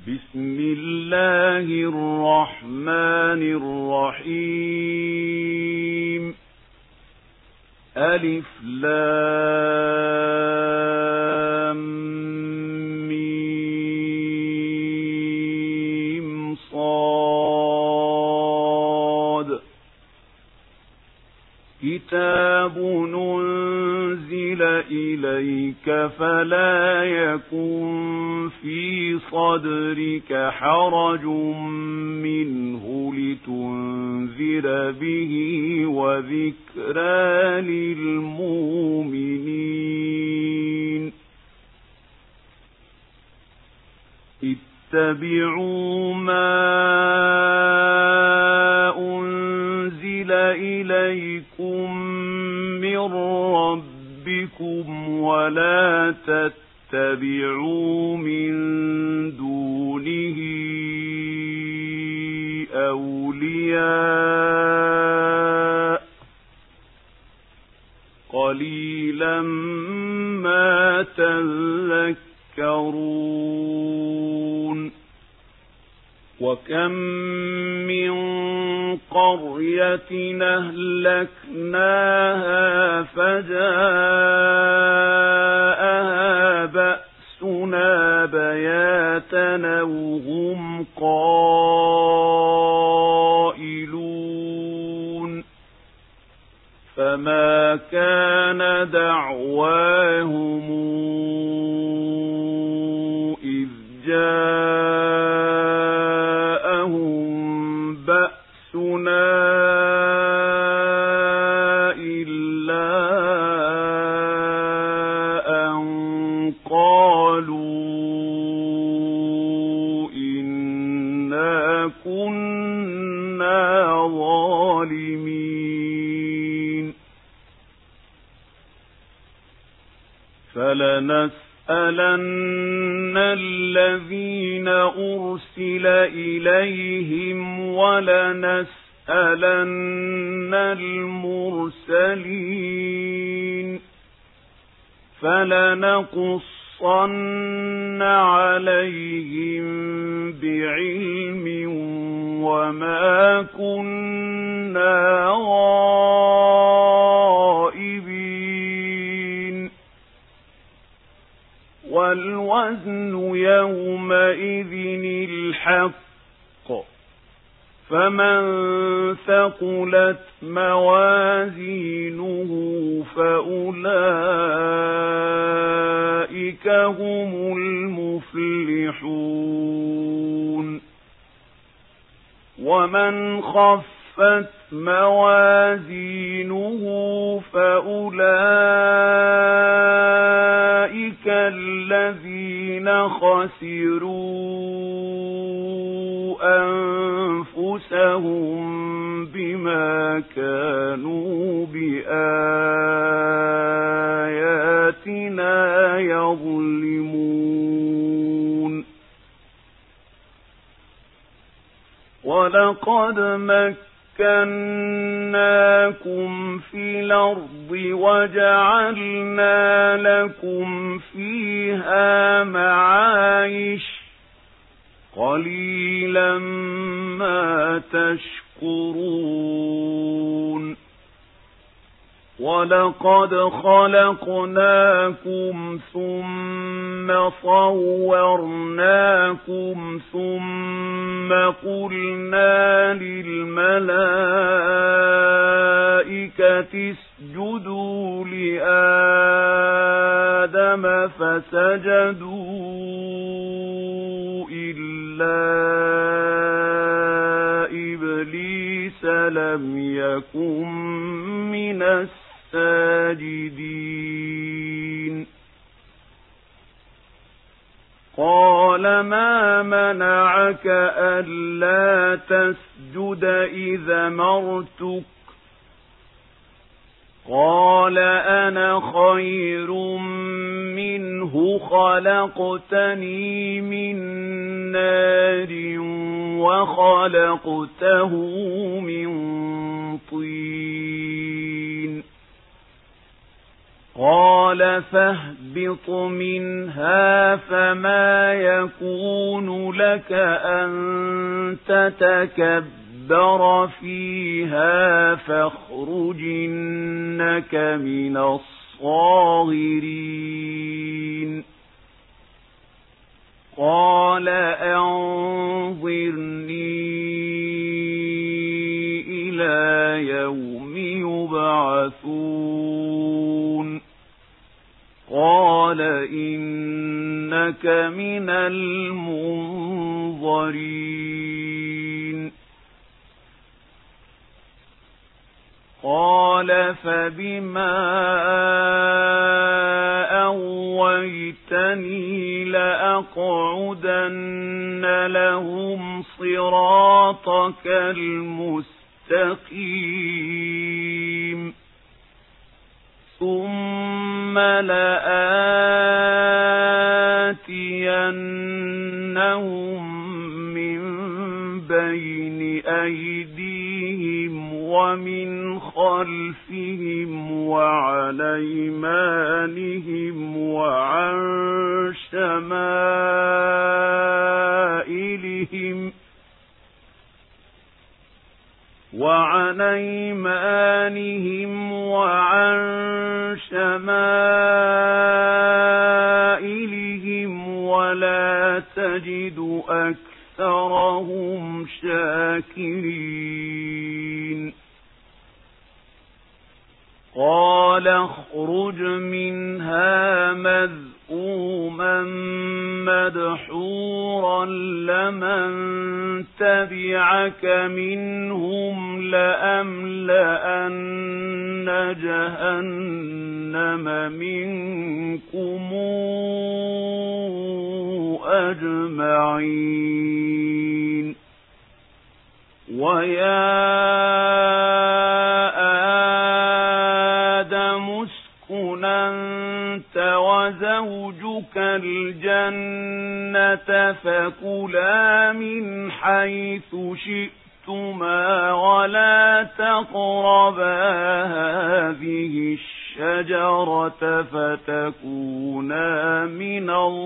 بسم الله الرحمن الرحيم ألف لام ميم صاد كتاب أنزل إليك فلا يكن في صدرك حرج منه لتنذر به وذكرى للمؤمنين اتبعوا ما أنزل إليكم من ربكم ولا تتبعوا من دونه أولياء قليلا ما تذكرون وكم من قرية أهلكناها فجاءها بأسنا بياتا وهم قائلون فما كان دعواهم إذ جاءهم بأسنا إلا أن قالوا إنا كنا ظالمين فلنسألن الذين أرسل إليهم ولنسألن المرسلين فلنقصن عليهم بعلم وما كنا غائبين والوزن يومئذ الحق فمن ثقلت موازينه فأولئك هم المفلحون ومن خفت موازينه فأولئك الذين خسروا أنفسهم بما كانوا بآياتنا يظلمون ولقد مكناكم في الأرض وجعلنا لكم فيها معايش قليلا ما تشكرون ولقد خلقناكم ثم صورناكم ثم قلنا للملائكة اسجدوا لآدم فسجدوا إلا إبليس لم يكن من الساجدين قال ما منعك ألا تسجد إذا أمرتك قال أنا خير منه خلقتني من نار وخلقته من طين قال فاهبط فاهبط منها فما يكون لك أن تتكبر فيها فاخرج إنك من الصاغرين قال أنظرني إلى يوم يبعثون قال إنك من المنظرين قال فبما أغويتني لأقعدن لهم صراطك المستقيم ثم لآتينهم من بين أيديهم ومن خلفهم وعن أيمانهم وعن شمائلهم ولا تجد أكثرهم شاكرين قال اخرج منها مذءوما مدحورا لمن تبعك منهم لأملأن جهنم منكم أجمعين ويا أنت وزوجك الجنة فكلا من حيث شئتما ولا تقربا هذه الشجرة فتكونا من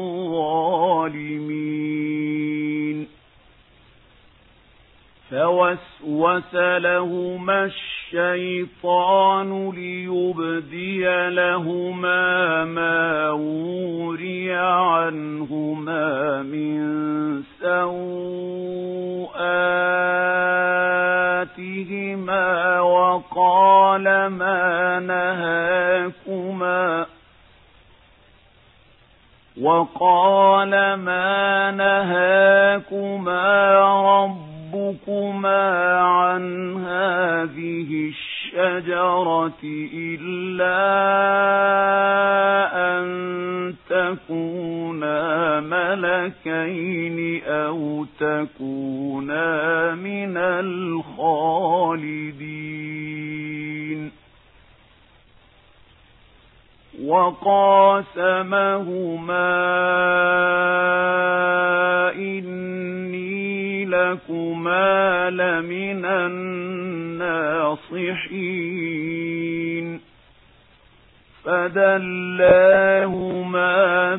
الظالمين فوسوس لهما الشيطان ليبدي لهما ما وري عنهما من سوآتهما وقال ما نهاكما ربكما عن هذه الشجرة إلا أن تكونا ملكين أو تكونا من الخالدين وقاسمهما إني لكما لمن الناصحين فدلاهما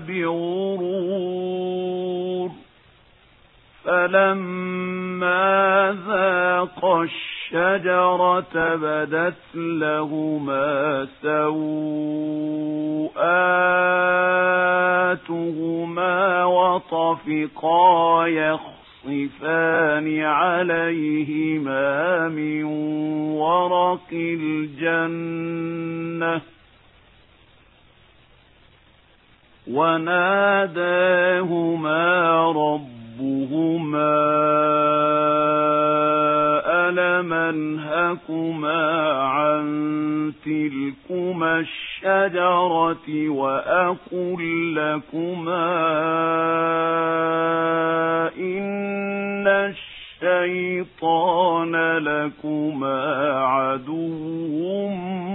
بغرور فلما ذاقا الشجرة بدت لهما سوآتهما وطفقا يخصفان عليهما من ورق الجنة وناداهما ربهما ألم أنهكما عن تلكما الشجرة وأقل لكما إن الشيطان لكما عدو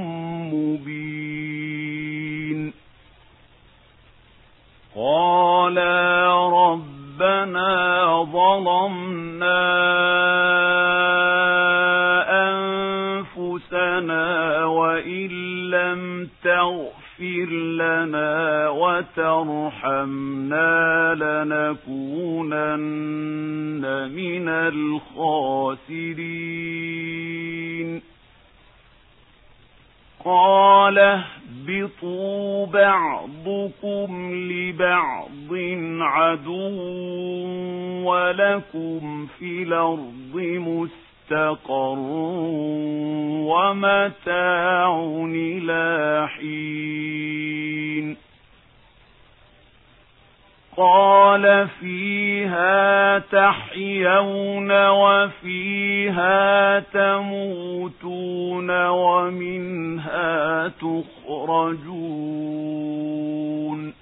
مبين قالا ربنا ظلمنا أنفسنا وإن لم تغفر تغفر لنا وترحمنا لنكونن من الخاسرين قال اهبطوا بعضكم لبعض عدو ولكم في الأرض مستقر ومتاع إلى حين قال فيها تحيون وفيها تموتون ومنها تخرجون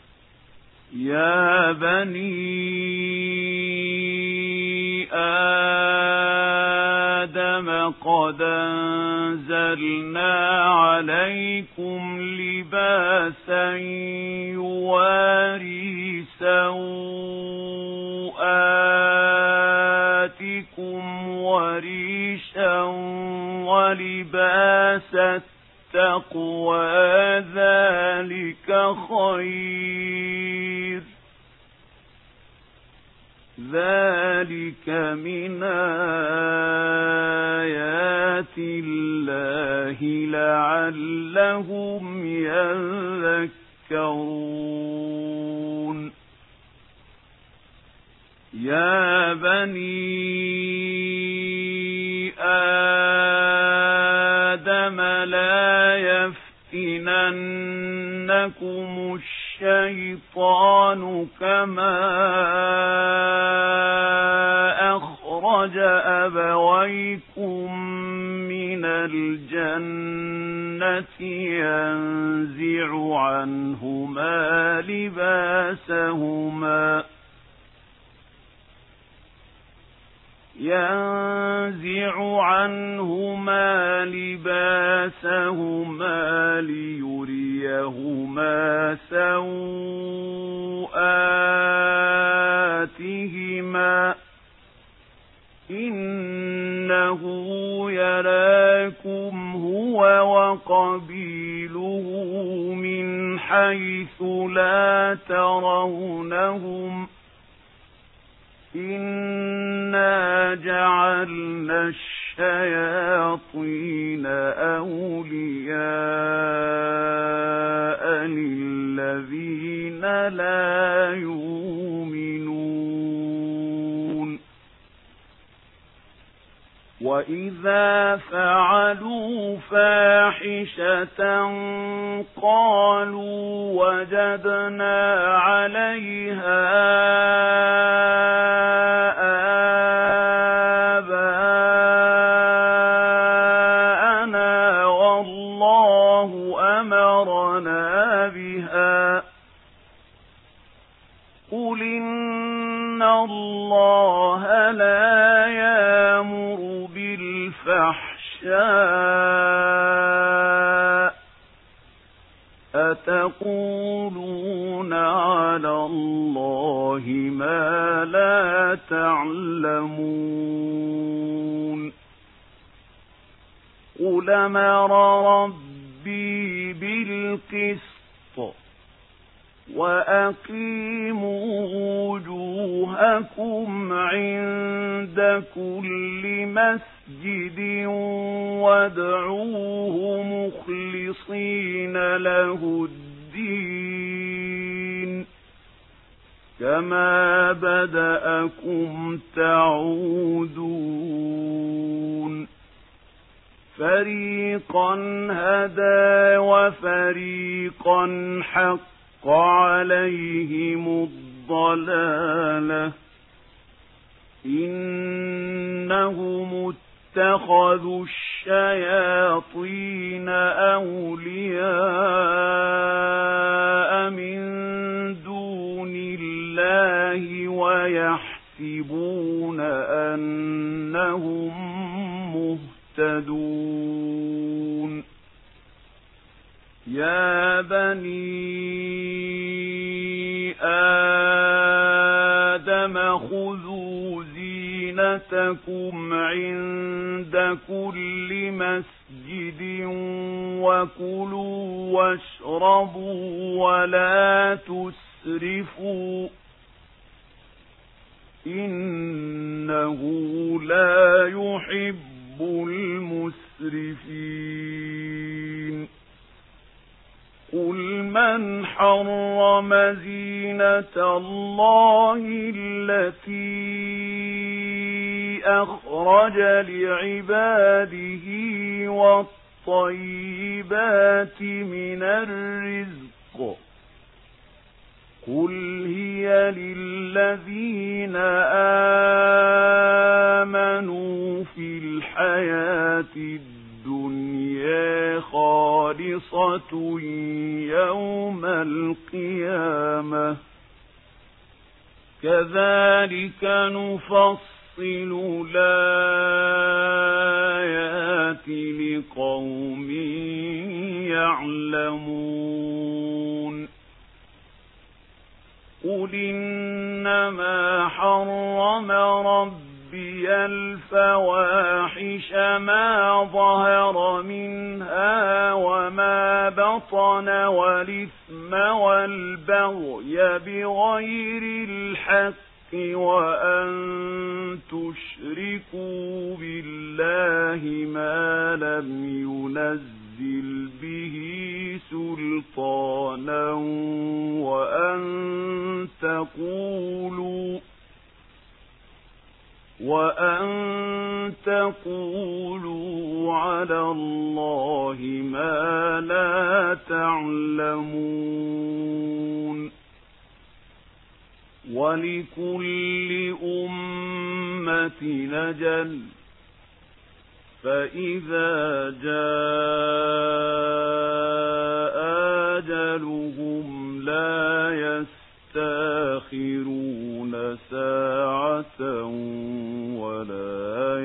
يا بني آدم قد أنزلنا عليكم لباسا يواري سوآتكم وريشا ولباس التقوى ذلك خير ذلك من آيات الله لعلهم يذكرون يا بني آدم لا يفتننكم الشيطان كما أخرج أبويكم من الجنة ينزع عنهما لباسهما ليريهما سوآتهما إنه يراكم هو وقبيله من حيث لا ترونهم إنا جعلنا الشياطين أولياء للذين لا يؤمنون وإذا فعلوا فاحشة قالوا وجدنا عليها آباءنا والله أمرنا بها قل إن الله لا يأمر بالفحشاء أتقولون على الله ما لا تعلمون قل أمر ربي بالقسط وأقيموا وجوهكم عند كل مسجد وادعوه مخلصين له الدين كما بدأكم تعودون فريقا هدى وفريقا حق عليهم الضلالة إنهم اتخذوا الشياطين أولياء من دون الله ويحسبون أنهم مهتدون يا بني آدم خذوا زينتكم عند كل مسجد مسجد وكلوا واشربوا ولا تسرفوا إنه لا يحب المسرفين قل من حرم زينة الله التي أخرج لعباده والطيبات من الرزق قل هي للذين آمنوا في الحياة الدنيا خالصة يوم القيامة كذلك نفصل الآيات لقوم يعلمون قل إنما حرم ربي الفواحش ما ظهر منها وما بطن والإثم والبغي بغير الحق وأن تشركوا بالله ما لم ينزل به سلطانا وأن تقولوا على الله ما لا تعلمون ولكل أمة أجل فإذا جاء أجلهم لا يستأخرون ساعة ولا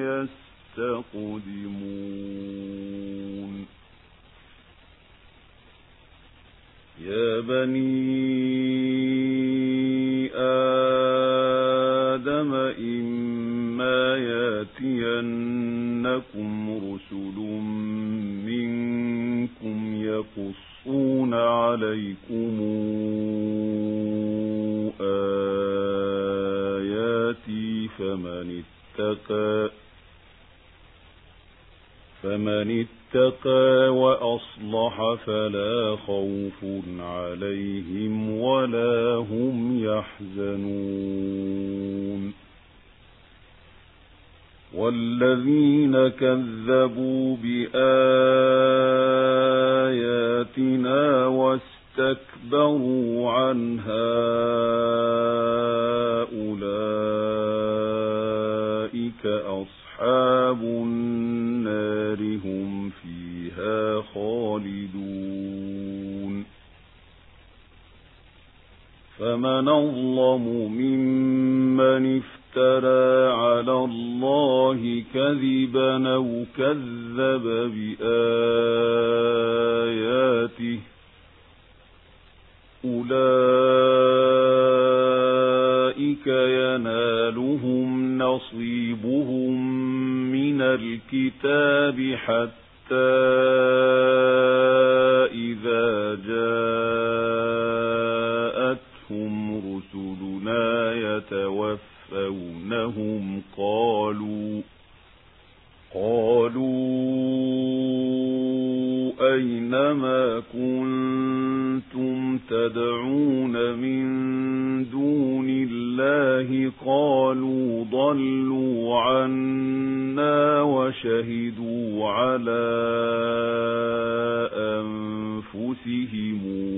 يستقدمون يا بني آدم إما يأتينكم رسل منكم يقصون عليكم آياتي فمن اتقى وأصلح فلا خوف عليهم ولا هم يحزنون والذين كذبوا بآياتنا واستكبروا عنها أولئك أصحاب النار هم فيها خالدون فمن أظلم ممن افترى على الله كذبا أو كذب بآياته أولئك ينالهم نصيبهم من الكتاب حتى إذا جاءتهم رسلنا يتوفونهم قالوا أينما كنتم تدعون من دون الله قالوا ضلوا عنا وشهدوا على أنفسهم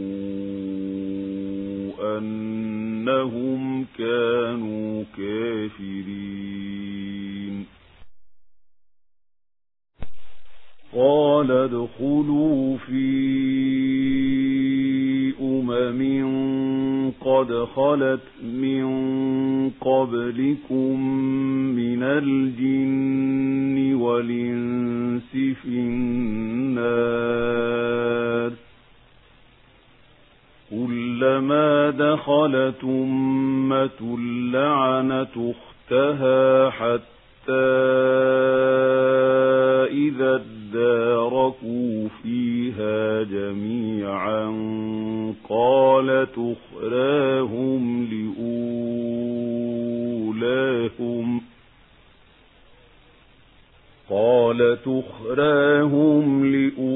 أنهم كانوا كافرين قال ادخلوا في قد خلت من قبلكم من الجن والإنس في النار كلما دخلت أمة لعنت أختها حتى إذا اداركوا أخراهم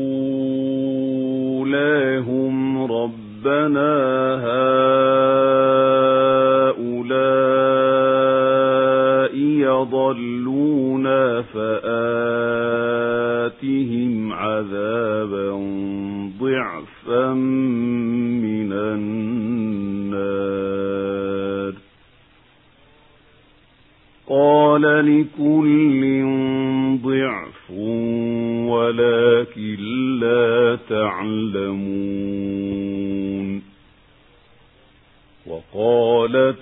لأولاهم ربنا هؤلاء يضلون فآتهم عذابا ضعفا من النار قال لكل ضعف ولكن لا تعلمون وقالت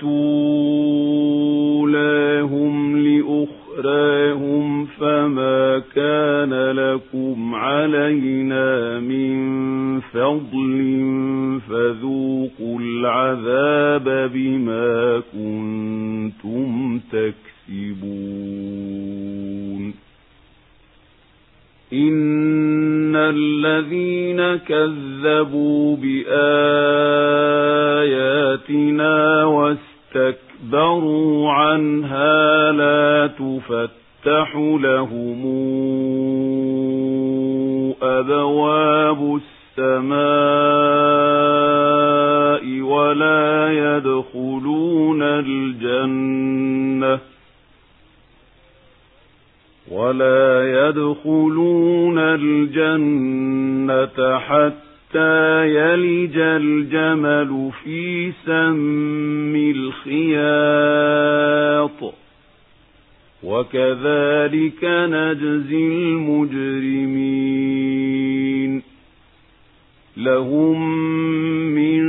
أولاهم لأخراهم فما كان لكم علينا من فضل فذوقوا العذاب بما كنتم تكسبون إن الذين كذبوا بآياتنا واستكبروا عنها لا تفتح لهم أبواب السماء ولا يدخلون الجنة حتى يلج الجمل في سم الخياط وكذلك نجزي المجرمين لهم من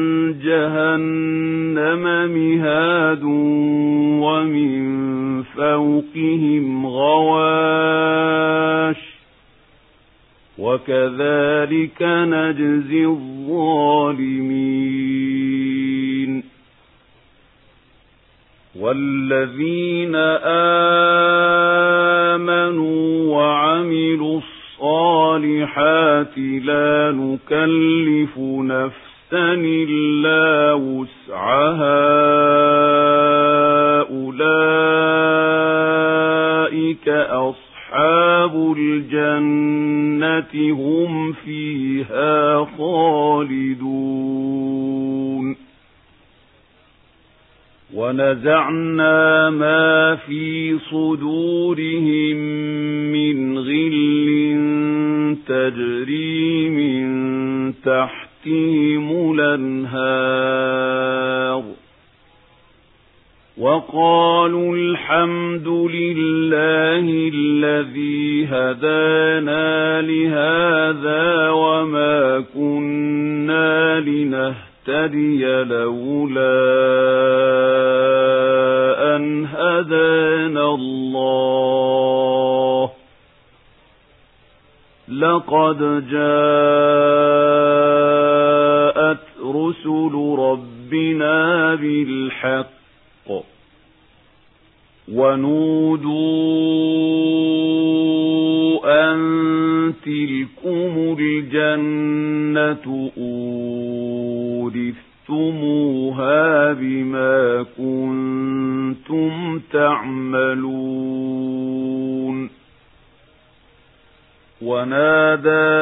جهنم مهاد ومن فوقهم غواش وكذلك نجزي الظالمين والذين آمنوا وعملوا الصالحات لا نكلف نفسا إلا وسعها أولئك أصحاب الجنة هم فيها خالدون ونزعنا ما في صدورهم من غل تجري من تحتهم الأنهار وقالوا الحمد لله الذي هدانا لهذا وما كنا لنهتدي لولا أن هدانا الله لقد جاءت رسل ربنا بالحق ونودوا أن تلكم الجنة أورثتموها بما كنتم تعملون ونادى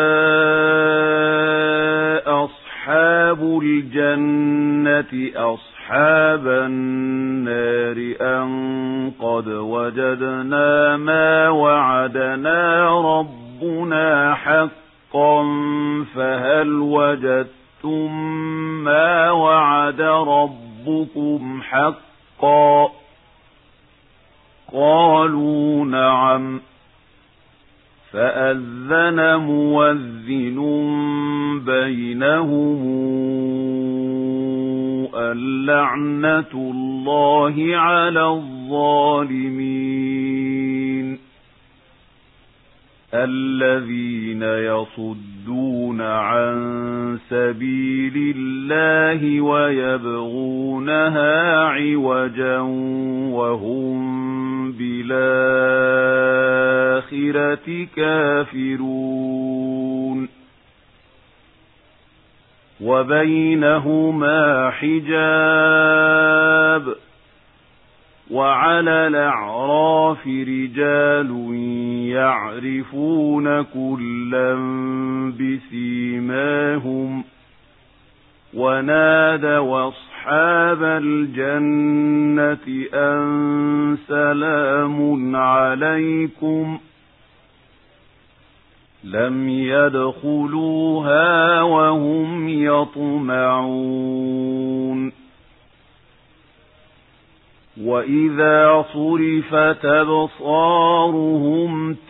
أصحاب الجنة أصحاب النار أن قد وجدنا ما وعدنا ربنا حقا فهل وجدتم ما وعد ربكم حقا قالوا نعم فأذن مؤذن بينهم اللعنة الله على الظالمين الذين يصدون عن سبيل الله ويبغونها عوجا وهم بالآخرة كافرون وبينهما حجاب وعلى الأعراف رجال يعرفون كلا بسيماهم ونادوا أصحاب الجنة أن سلام عليكم لم يدخلوها وهم يطمعون وإذا صرفت أبصارهم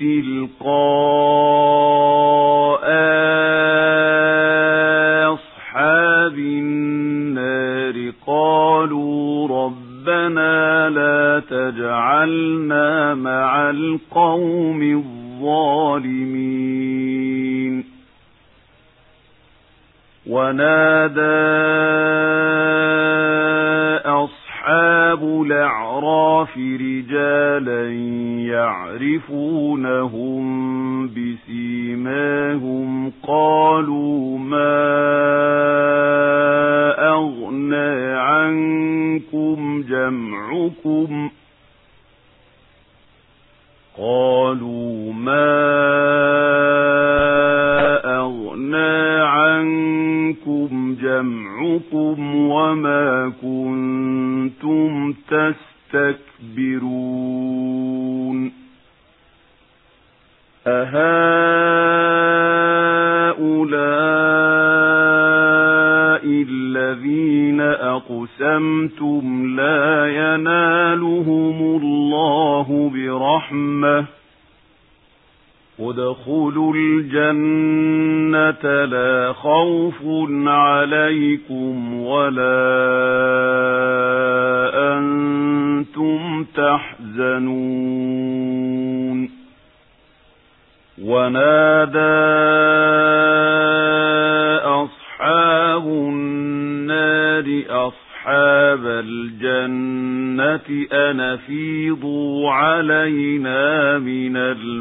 تلقاء أصحاب النار قالوا ربنا لا تجعلنا مع القوم الظالمين ونادى أصحاب الأعراف رجالا يعرفونهم بسيماهم قالوا ما أغنى عنكم جمعكم قالوا ما أغنى عنكم جمعكم وما كنتم تستكبرون أهؤلاء الذين أقسمتم لا ينالهم الله برحمة ادخلوا الجنة لا خوف عليكم ولا أنتم تحزنون ونادى أصحاب النار أصحاب الجنة أن أفيضوا علينا من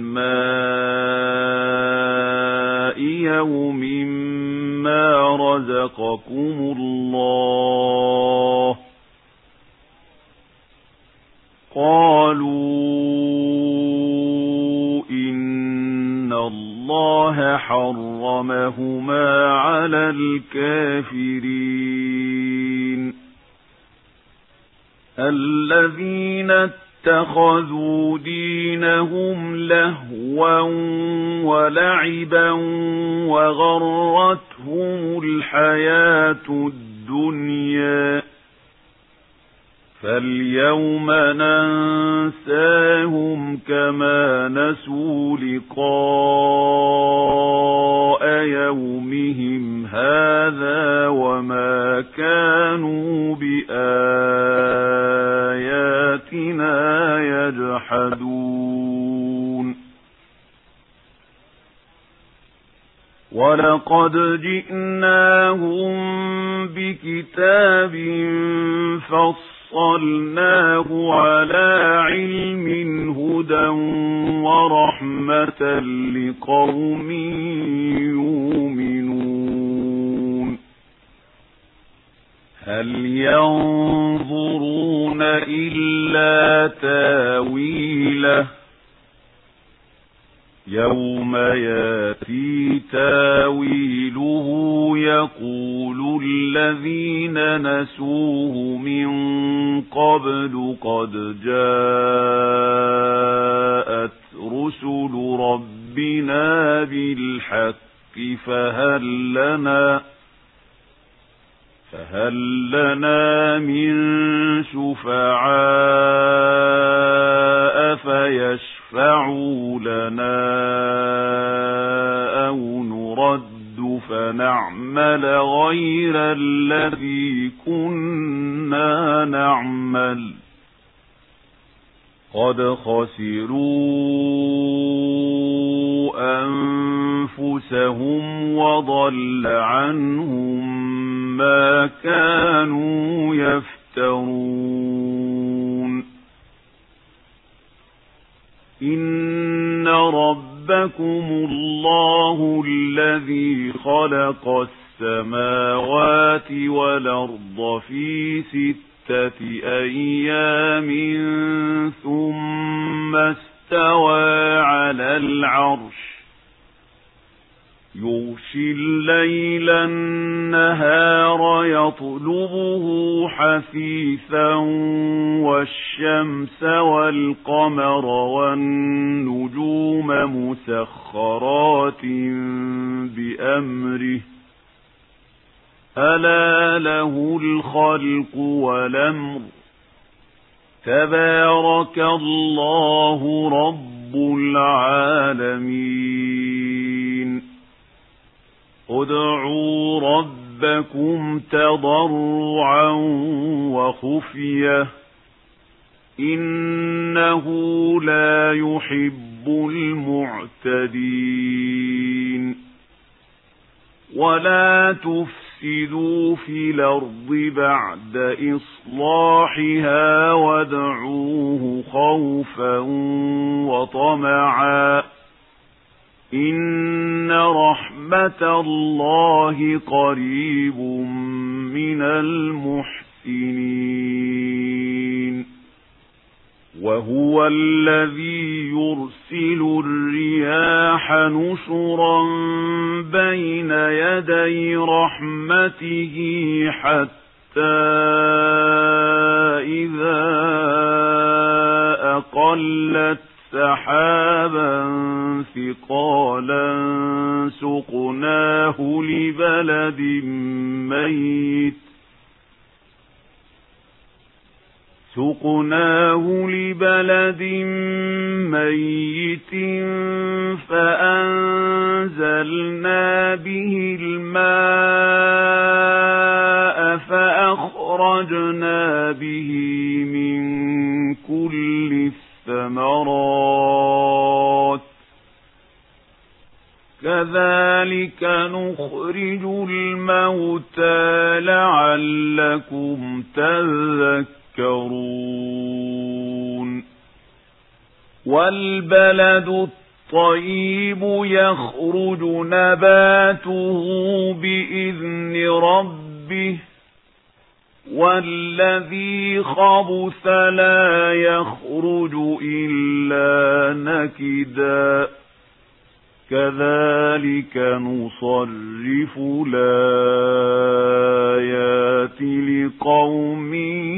الماء يوم ما رزقكم الله قالوا إن الله حرمهما على الكافرين الذين اتخذوا دينهم لهوا ولعبا وغرتهم الحياة الدنيا فاليوم ننساهم كما نسوا لقاء يومهم هذا وما كانوا بآياتنا يجحدون ولقد جئناهم بكتاب فصلناه على علم هدى ورحمة لقوم يؤمنون هل ينظرون إلا تاويله يوم ياتي تاويله يقول الذين نسوه من قبل قد جاءت رسل ربنا بالحق فهل لنا من شفعاء فيشفعوا لنا أو نرد فنعمل غير الذي كنا نعمل قد خسروا أنفسهم وضل عنهم ما كانوا يفترون إن ربكم الله الذي خلق السماوات والأرض في أيام ثم استوى على العرش يغشي الليل النهار يطلبه حثيثا والشمس والقمر والنجوم مسخرات بأمره ألا له الخلق والأمر تبارك الله رب العالمين ادعوا ربكم تضرعا وخفية إنه لا يحب المعتدين ولا تفسدوا في الأرض بعد إصلاحها وادعوه خوفا وطمعا إن رحمة الله قريب من المحسنين وهو الذي يرسل الرياح نشرا بين يدي رحمته حتى إذا أقلت سحابا ثقالا سقناه لبلد ميت فأنزلنا به الماء فأخرجنا به من كل الثمرات كذلك نخرج الموتى لعلكم تذكرون والبلد الطيب يخرج نباته بإذن ربه والذي خبث لا يخرج إلا نكدا كذلك نصرف الآيات لقوم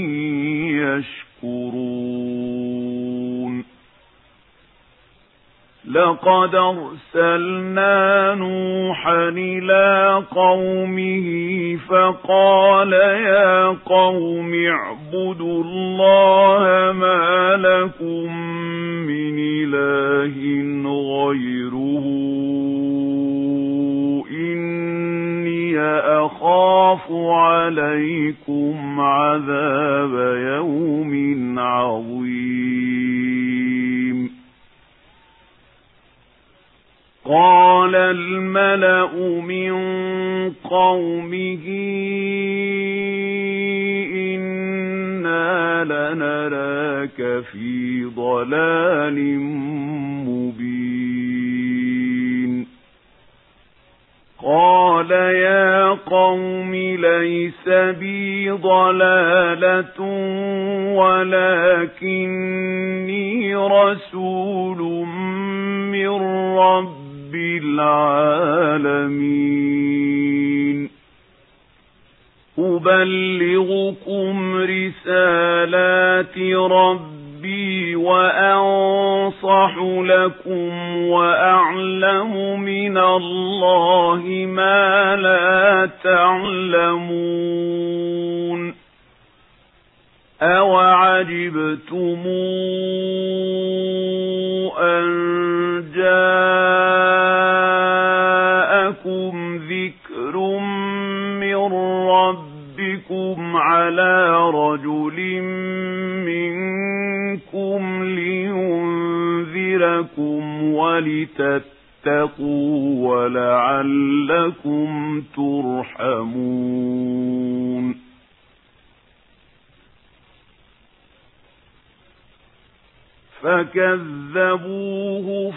يشكرون لقد أرسلنا نوحا إلى قومه فقال يا قوم اعبدوا الله ما لكم من إله غيره إني أخاف عليكم عذاب يوم عظيم قال الملأ من قومه إنا لنراك في ضلال مبين قال يا قوم ليس بي ضلالة ولكني رسول من رب العالمين أبلغكم رسالات ربي وأنصح لكم وأعلم من الله ما لا تعلمون أوعجبتم أن جاءكم ذكر من ربكم على رجل منكم لينذركم ولتتقوا ولعلكم ترحمون فكذبوه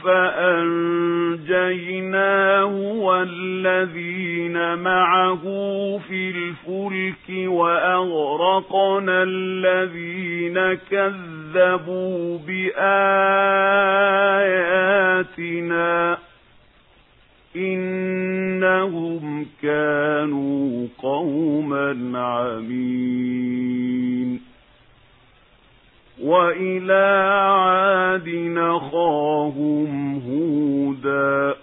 فأنجيناه والذين معه في الفلك وأغرقنا الذين كذبوا بآياتنا إنهم كانوا قوما عمين. وإلى عاد أخاهم هودا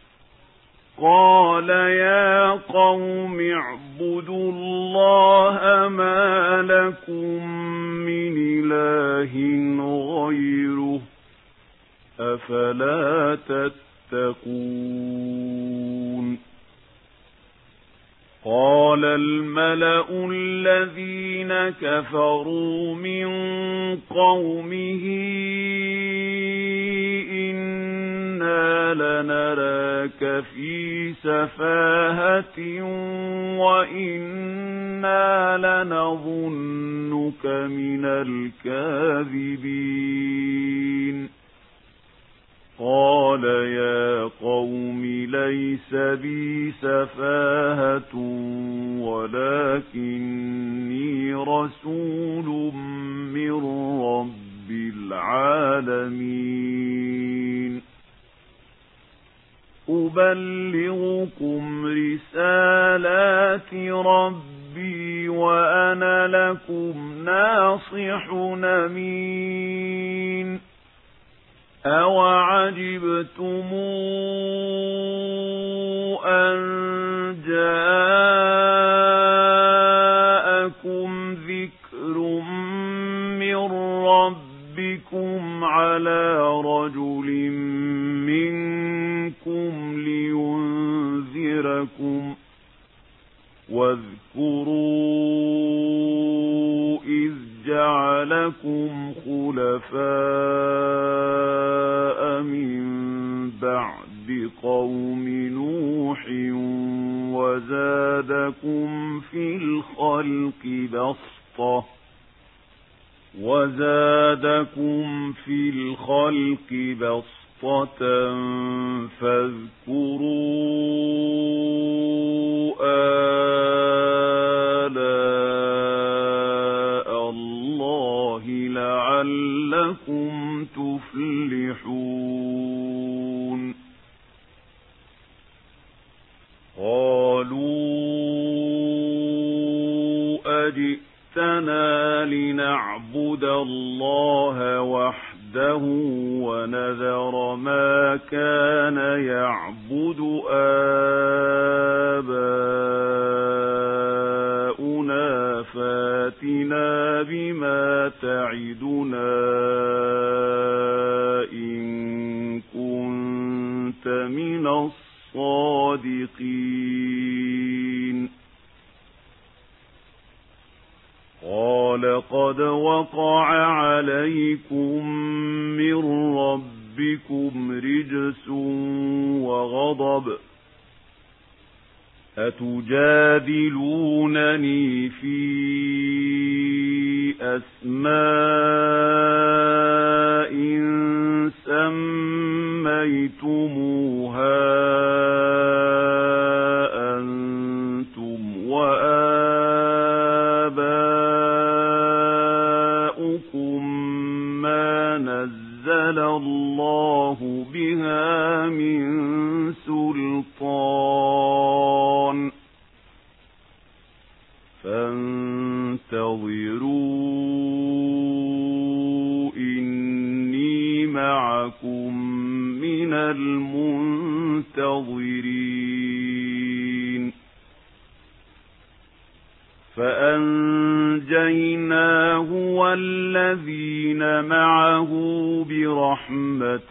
قال يا قوم اعبدوا الله ما لكم من إله غيره أفلا تتقون. قال الملأ الذين كفروا من قومه إنا لنراك في سفاهة وإنا لنظنك من الكاذبين. قال يا قوم ليس بي سفاهة ولكني رسول من رب العالمين أبلغكم رسالات ربي وأنا لكم ناصح أمين. أَوَعَجِبْتُمْ أَنْ جَاءَكُمْ ذِكْرٌ مِّنْ رَبِّكُمْ عَلَى رَجُلٍ مِّنْكُمْ لِيُنْذِرَكُمْ واذكروا إذ جعلكم خلفاء من بعد قوم نوح وزادكم في الخلق بسطة فاذكروا آلاء الله لعلكم تفلحون. قالوا أجئتنا لنعبد الله وحده ونذر ما كان يعبد آباؤنا فاتنا بما تعدنا إن كنت من الصادقين. قال قد وقع عليكم من ربكم رجس وغضب أتجادلونني في أسماء سميتموها أنتم وآباؤكم ما نزل الله بها من سلطان فانتظروا إني معكم من المنتظرين. فأنجيناه والذين معه برحمة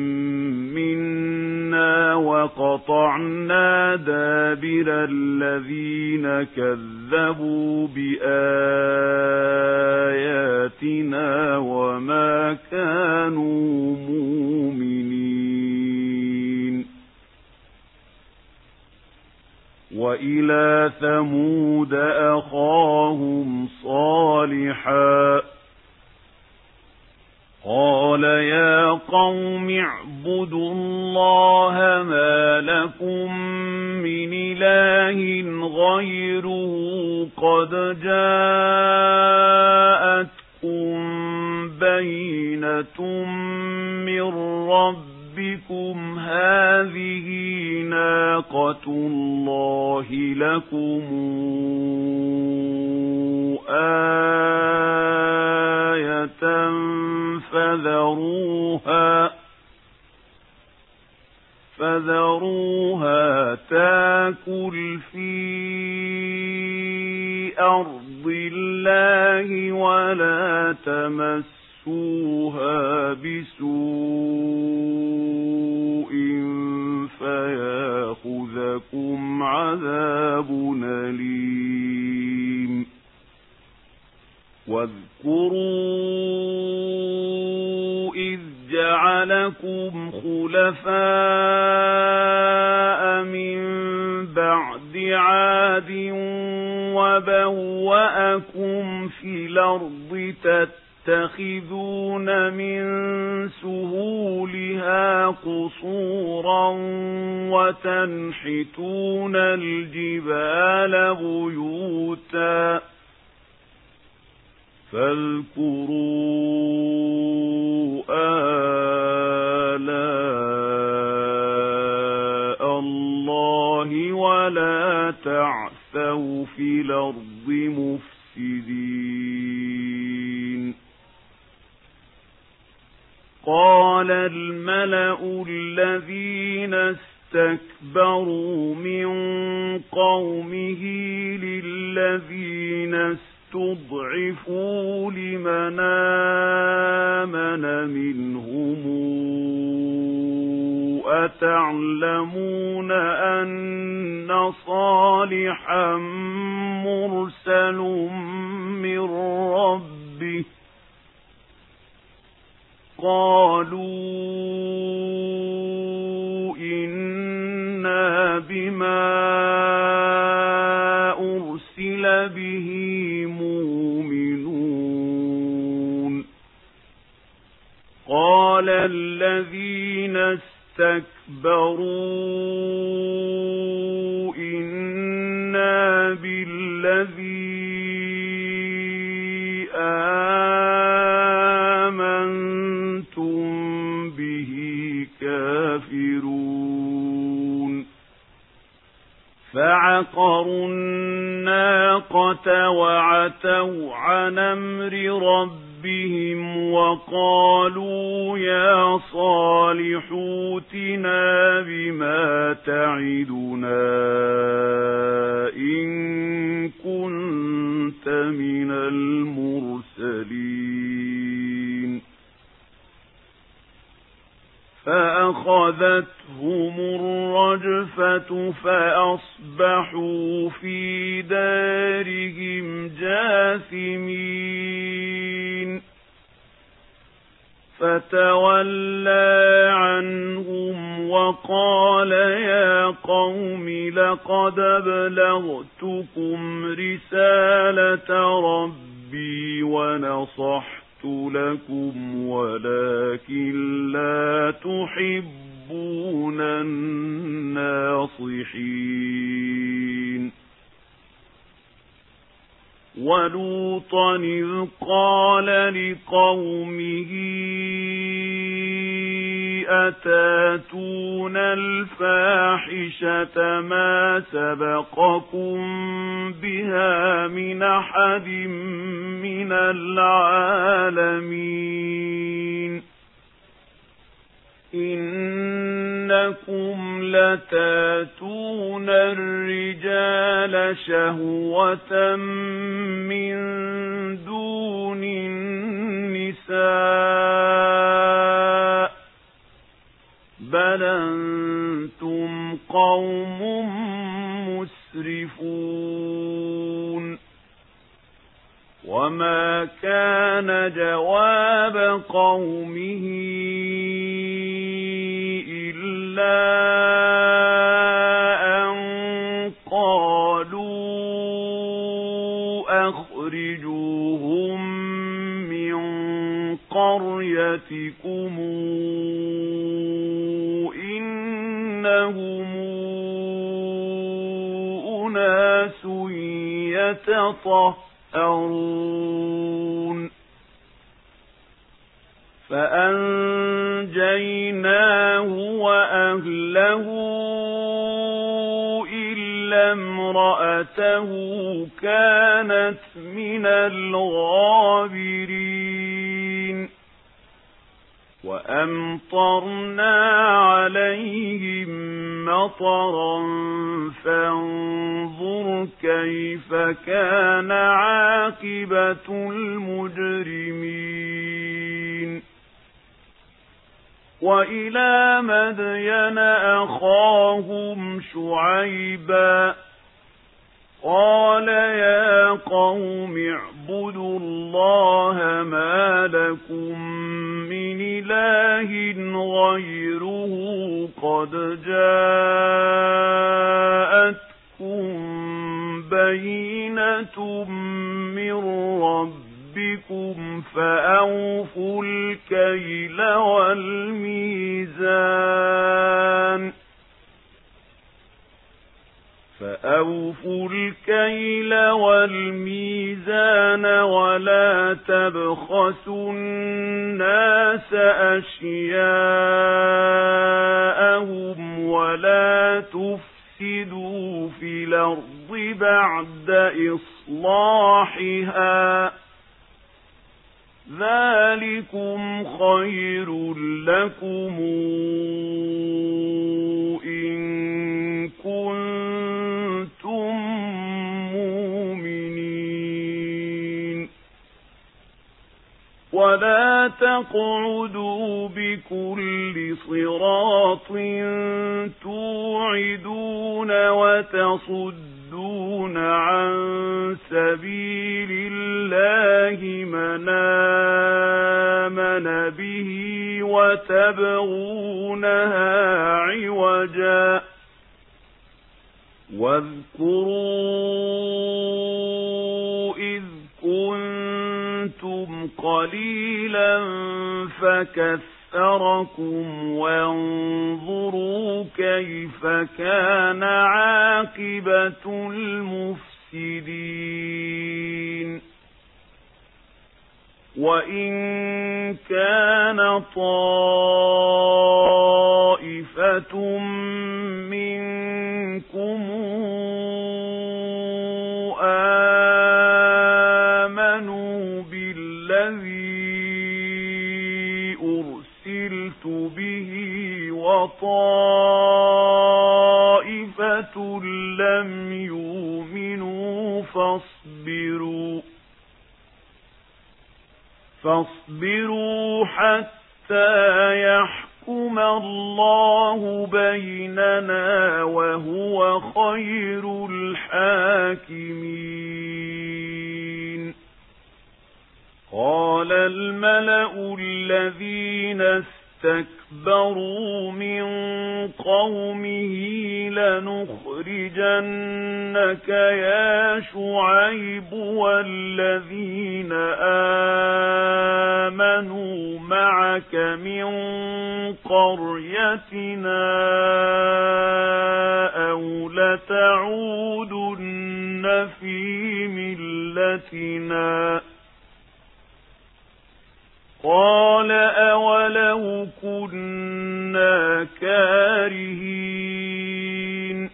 منا وقطعنا دابر الذين كذبوا بآياتنا وما كانوا مؤمنين. وإلى ثمود أخاهم صالحا قال يا قوم اعبدوا الله ما لكم من إله غيره قد جاءتكم بينة من ربكم هذه ناقة الله لكم آية فذروها تاكل في أرض الله ولا تمسوها بسوء فياخذكم عذاب أليم واذكروا إذ جعلكم خلفاء من بعد عاد وبوأكم في الأرض تتخذون من سهولها قصورا وتنحتون الجبال بيوتا فاذكروا آلاء الله ولا تعثوا في الأرض مفسدين قال الملأ الذين استكبروا من قومه للذين استضعفوا لمن آمن منهم أتعلمون أن صالحا مرسل من ربه قالوا إنا بما أرسل به مؤمنون قال الذين استكبروا إنا بالذي آمنتم به كافرون فعقروا الناقة وعتوا عن أمر ربهم وقالوا يا صالح ائتنا بما تعدنا إن كنت من المرسلين فأخذتهم الرجفة فأصبحوا في دارهم جاثمين فتولى عنهم وقال يا قوم لقد أبلغتكم رسالة ربي ونصحت لكم ولكن لا تحبون الناصحين ولوطا إذ قال لقومه أتاتون الفاحشة ما سبقكم بها من أحد من العالمين إنكم لتاتون الرجال شهوة من دون النساء بل أنتم قوم مسرفون وما كان جواب قومه إلا أن قالوا أخرجوهم من قريتكم قريتكم إنهم أناس يتطهرون فأنجيناه وأهله إلا امرأته كانت من الغابرين وأمطرنا عليهم مطرا فانظر كيف كان عاقبة المجرمين وإلى مدين أخاهم شعيبا قال يا قوم اعبدوا الله ما لكم من إله غيره قد جاءتكم بينة من ربكم فأوفوا الكيل والميزان ولا تبخسوا الناس أشياءهم ولا تفسدوا في الأرض بعد إصلاحها ذلكم خير لكم إن كنتم مؤمنين ولا تقعدوا بكل صراط توعدون وتصدون عن سبيل الله من آمن به وتبغونها عوجا واذكروا إذ كنتم قليلا فكثركم وانظروا كيف كان عاقبة المفسدين وإن كان طائفة منكم آمنوا بالذي أرسلت به وطائفة لم يؤمنوا فاصبروا حتى يحكم الله بيننا وهو خير الحاكمين قال الملأ الذين استكبروا من قومه لنخرجنك يا شعيب والذين آمنوا معك من قريتنا أو لتعودن في ملتنا قال أولو كنا كارهين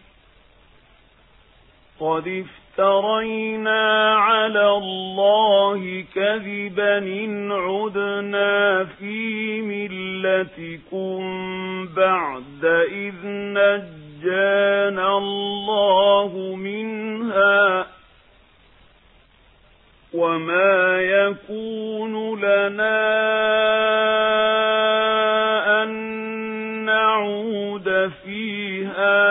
قد افترينا على الله كذبا إن عدنا في ملتكم بعد إذ نجانا الله منها وما يكون لنا أن نعود فيها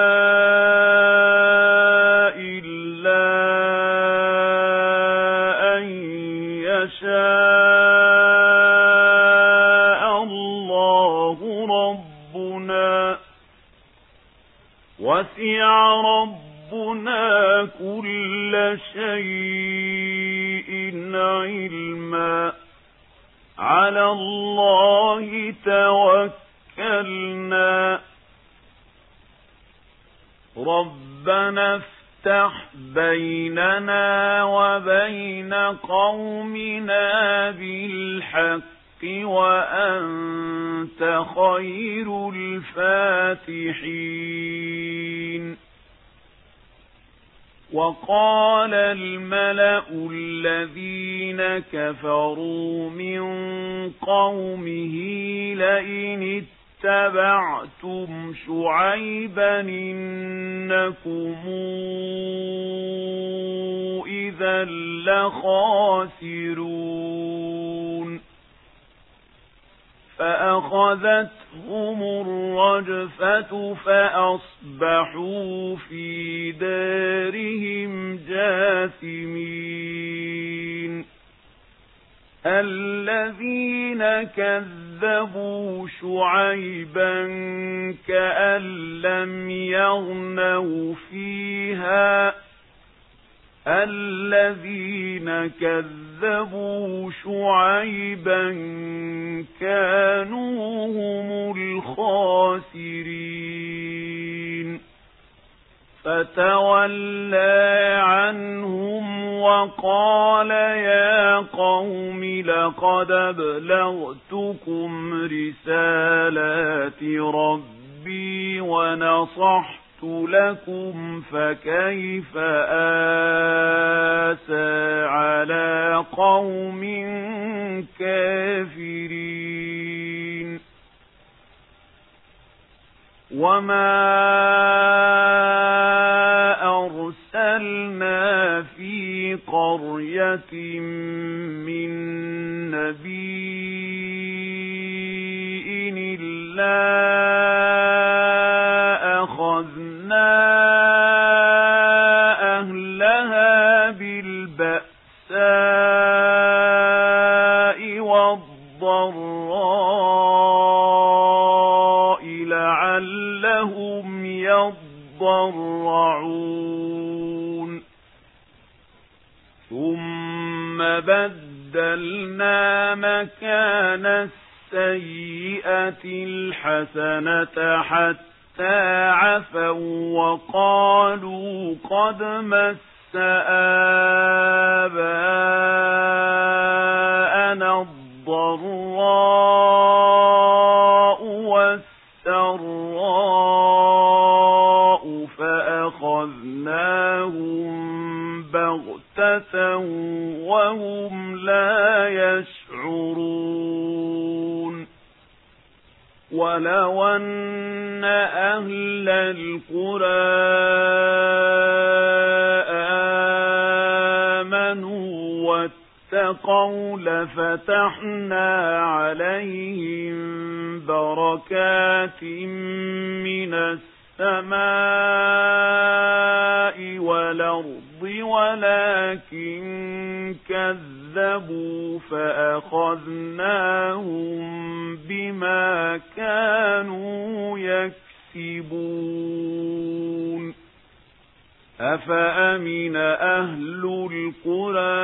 إلا أن يشاء الله ربنا وسع ربنا كل شيء علما على الله توكلنا ربنا افتح بيننا وبين قومنا بالحق وأنت خير الفاتحين وقال الملأ الذين كفروا من قومه لئن اتبعتم شعيبا إنكم إذا لخاسرون فأخذتهم الرجفة فأصبحوا في دارهم جاثمين الذين كذبوا شعيبا كأن لم يغنوا فيها الذين كذبوا شعيبا كانوا هم الخاسرين فتولى عنهم وقال يا قوم لقد أبلغتكم رسالات ربي ونصحت لكم فكيف آسى على قوم كافرين وما أرسلنا في قرية من نبي إلا أخذنا أهلها بالبأساء والضراء لعلهم يضرعون ثم بدلنا مكان السيئة الحسنة حتى عفوا وقالوا قد مس آباءنا الضراء والسراء فأخذناهم بغتة وهم لا يشعرون ولو أن أهل القرى آمنوا واتقوا لفتحنا عليهم بركات من السماء والأرض ولكن كذبوا فأخذناهم بما كانوا يكسبون أفأمن أهل القرى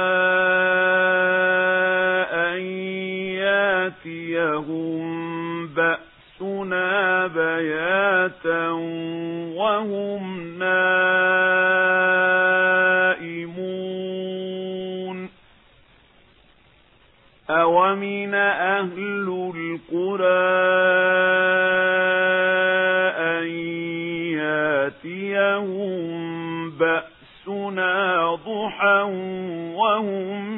أن ياتيهم بأسنا بياتا وهم نائمون أومن أهل القرى أن ياتيهم بأسنا ضحى وهم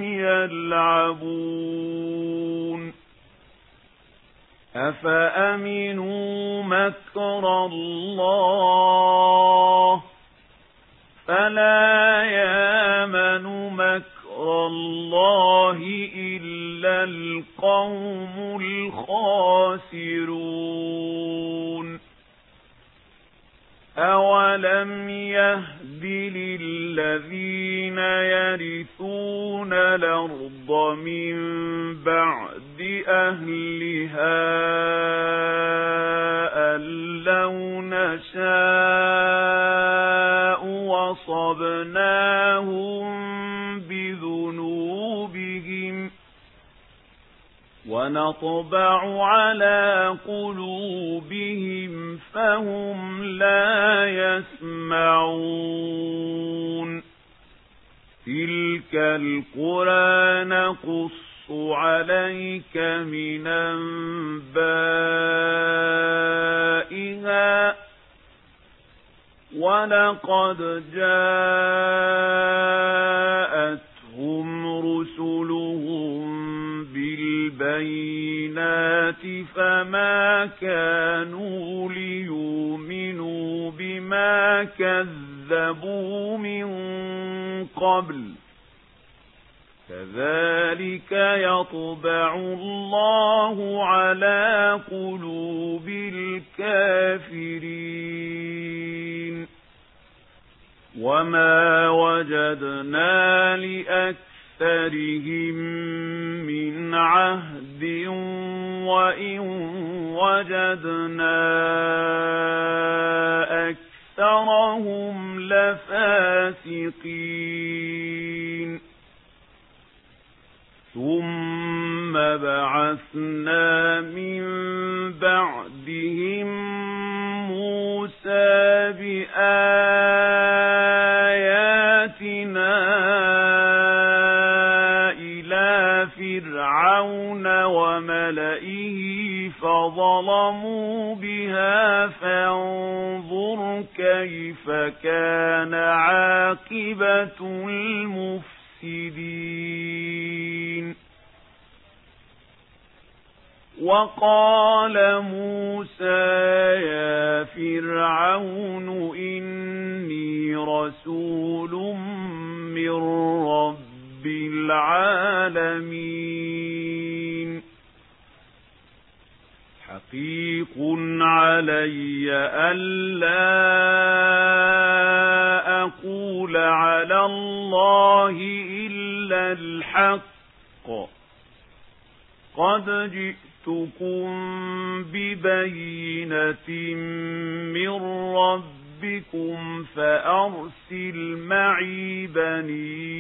يلعبون أفأمنوا مكر الله فلا يامن مكر الله إلا القوم الخاسرون أولم يهد للذين يرثون الأرض من بعد أهلها أن لو نشاء وصبناهم بذنوبهم ونطبع على قلوبهم فهم لا يسمعون تلك القرى نقص عليك من أنبائها ولقد جاءتهم رسلهم بالبينات فما كانوا ليؤمنوا بما كذبوا من قبل كذلك يطبع الله على قلوب الكافرين وما وجدنا لأكثرهم من عهد وإن وجدنا أكثرهم لفاسقين ثم بعثنا من بعدهم موسى بآياتنا إلى فرعون وملئه فظلموا بها فانظر كيف كان عاقبة المفسدين وقال موسى يا فرعون إني رسول من رب العالمين حقيق علي ألا أقول على الله إلا الحق قد جئتكم ببينة من ربكم فأرسل معي بني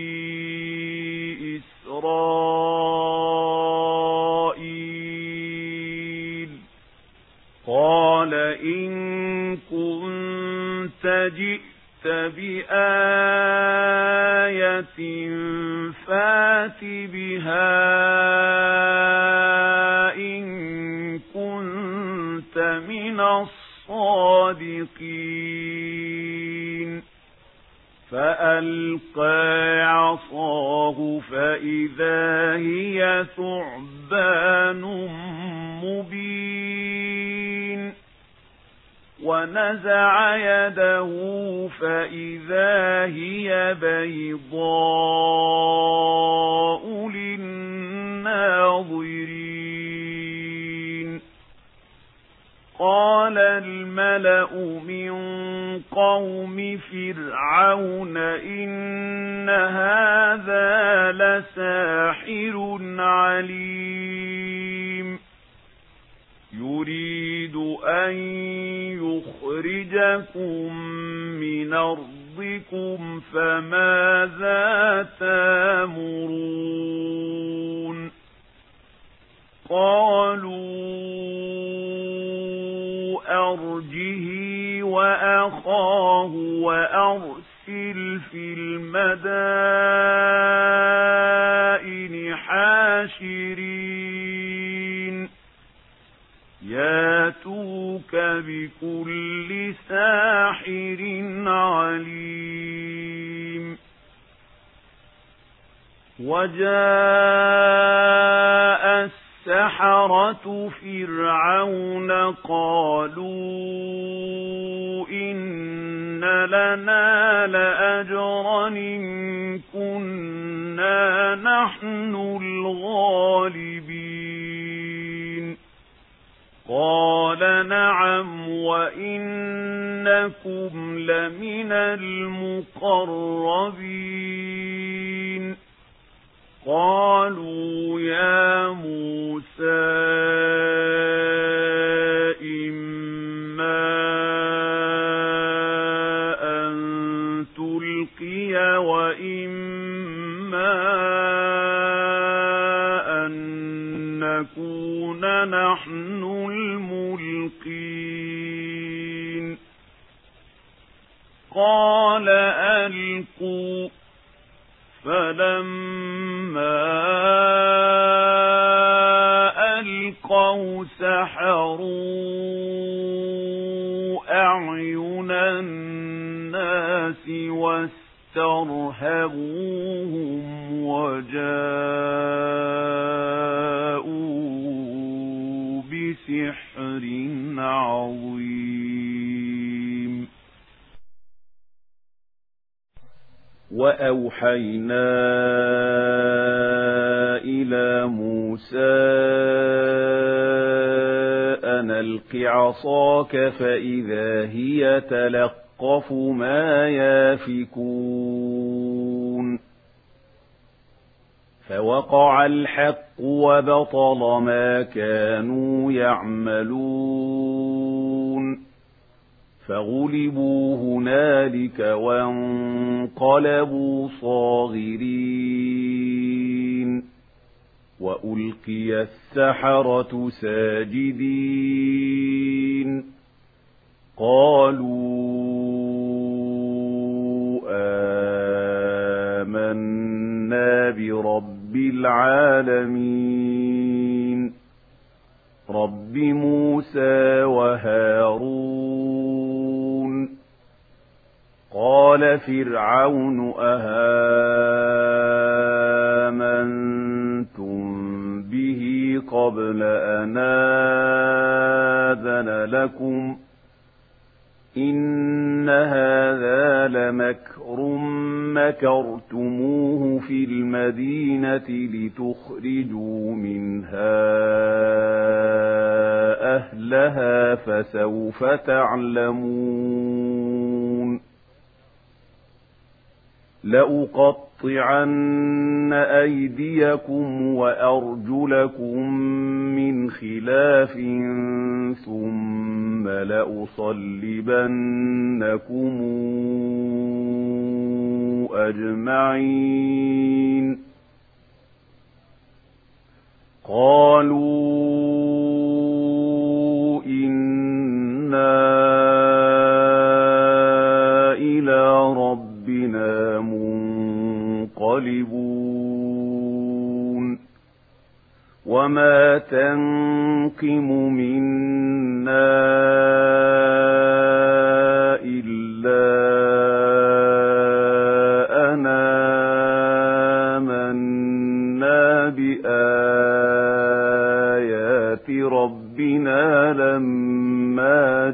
إسرائيل قال إن كنت جئت بآية فات بها إن كنت من الصادقين فألقى عصاه فإذا هي ثعبان مبين ونزع يده فإذا هي بيضاء للناظرين قال الملأ من قوم فرعون إن هذا لساحر عليم يريد أن يخرجكم من أرضكم فماذا تأمرون قالوا أرجه وأخاه وأرسل في المدائن حاشرين ياتوك بكل ساحر عليم وجاء السحرة فرعون قالوا إن لنا لأجرا إن كنا نحن الغالبين قال نعم وإنكم لمن المقربين قالوا يا موسى إما أن تلقي وإما أن نحن الملقين قال ألقوا فلما ألقوا سحروا أعين الناس واسترهبوهم وجاءوا بسحر عظيم وأوحينا إلى موسى أن ألق عصاك فإذا هي تلقف ما يافكون فوقع الحق وبطل ما كانوا يعملون فغلبوا هنالك وانقلبوا صاغرين وألقي السحرة ساجدين قالوا آمنا برب العالمين رب موسى وهارون قال فرعون أهامنتم به قبل أن آذن لكم إن هذا لمكر مكرتموه في المدينة لتخرجوا منها أهلها فسوف تعلمون لأقطعن أيديكم وأرجلكم من خلاف ثم لأصلبنكم أجمعين قالوا إنا إلى ربنا منقلبون وما تنقم منا إلا أن آمنا بآيات ربنا لما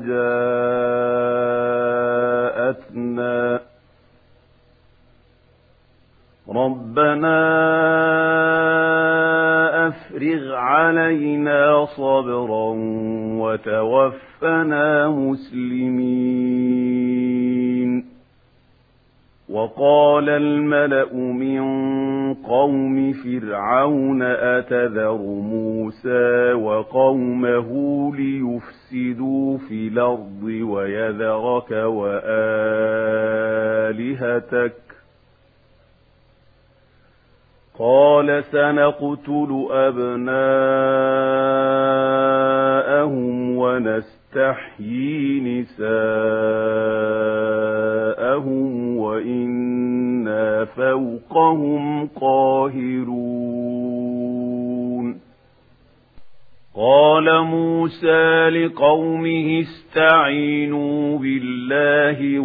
جاءتنا ربنا أفرغ علينا صبرا وتوفنا مسلمين وقال الملأ من قوم فرعون أتذر موسى وقومه ليفسدوا في الأرض ويذرك وآلهتك قال سنقتل أبناءهم ونستحيي نساءهم وإنا فوقهم قاهرون قال موسى لقومه استعينوا بالله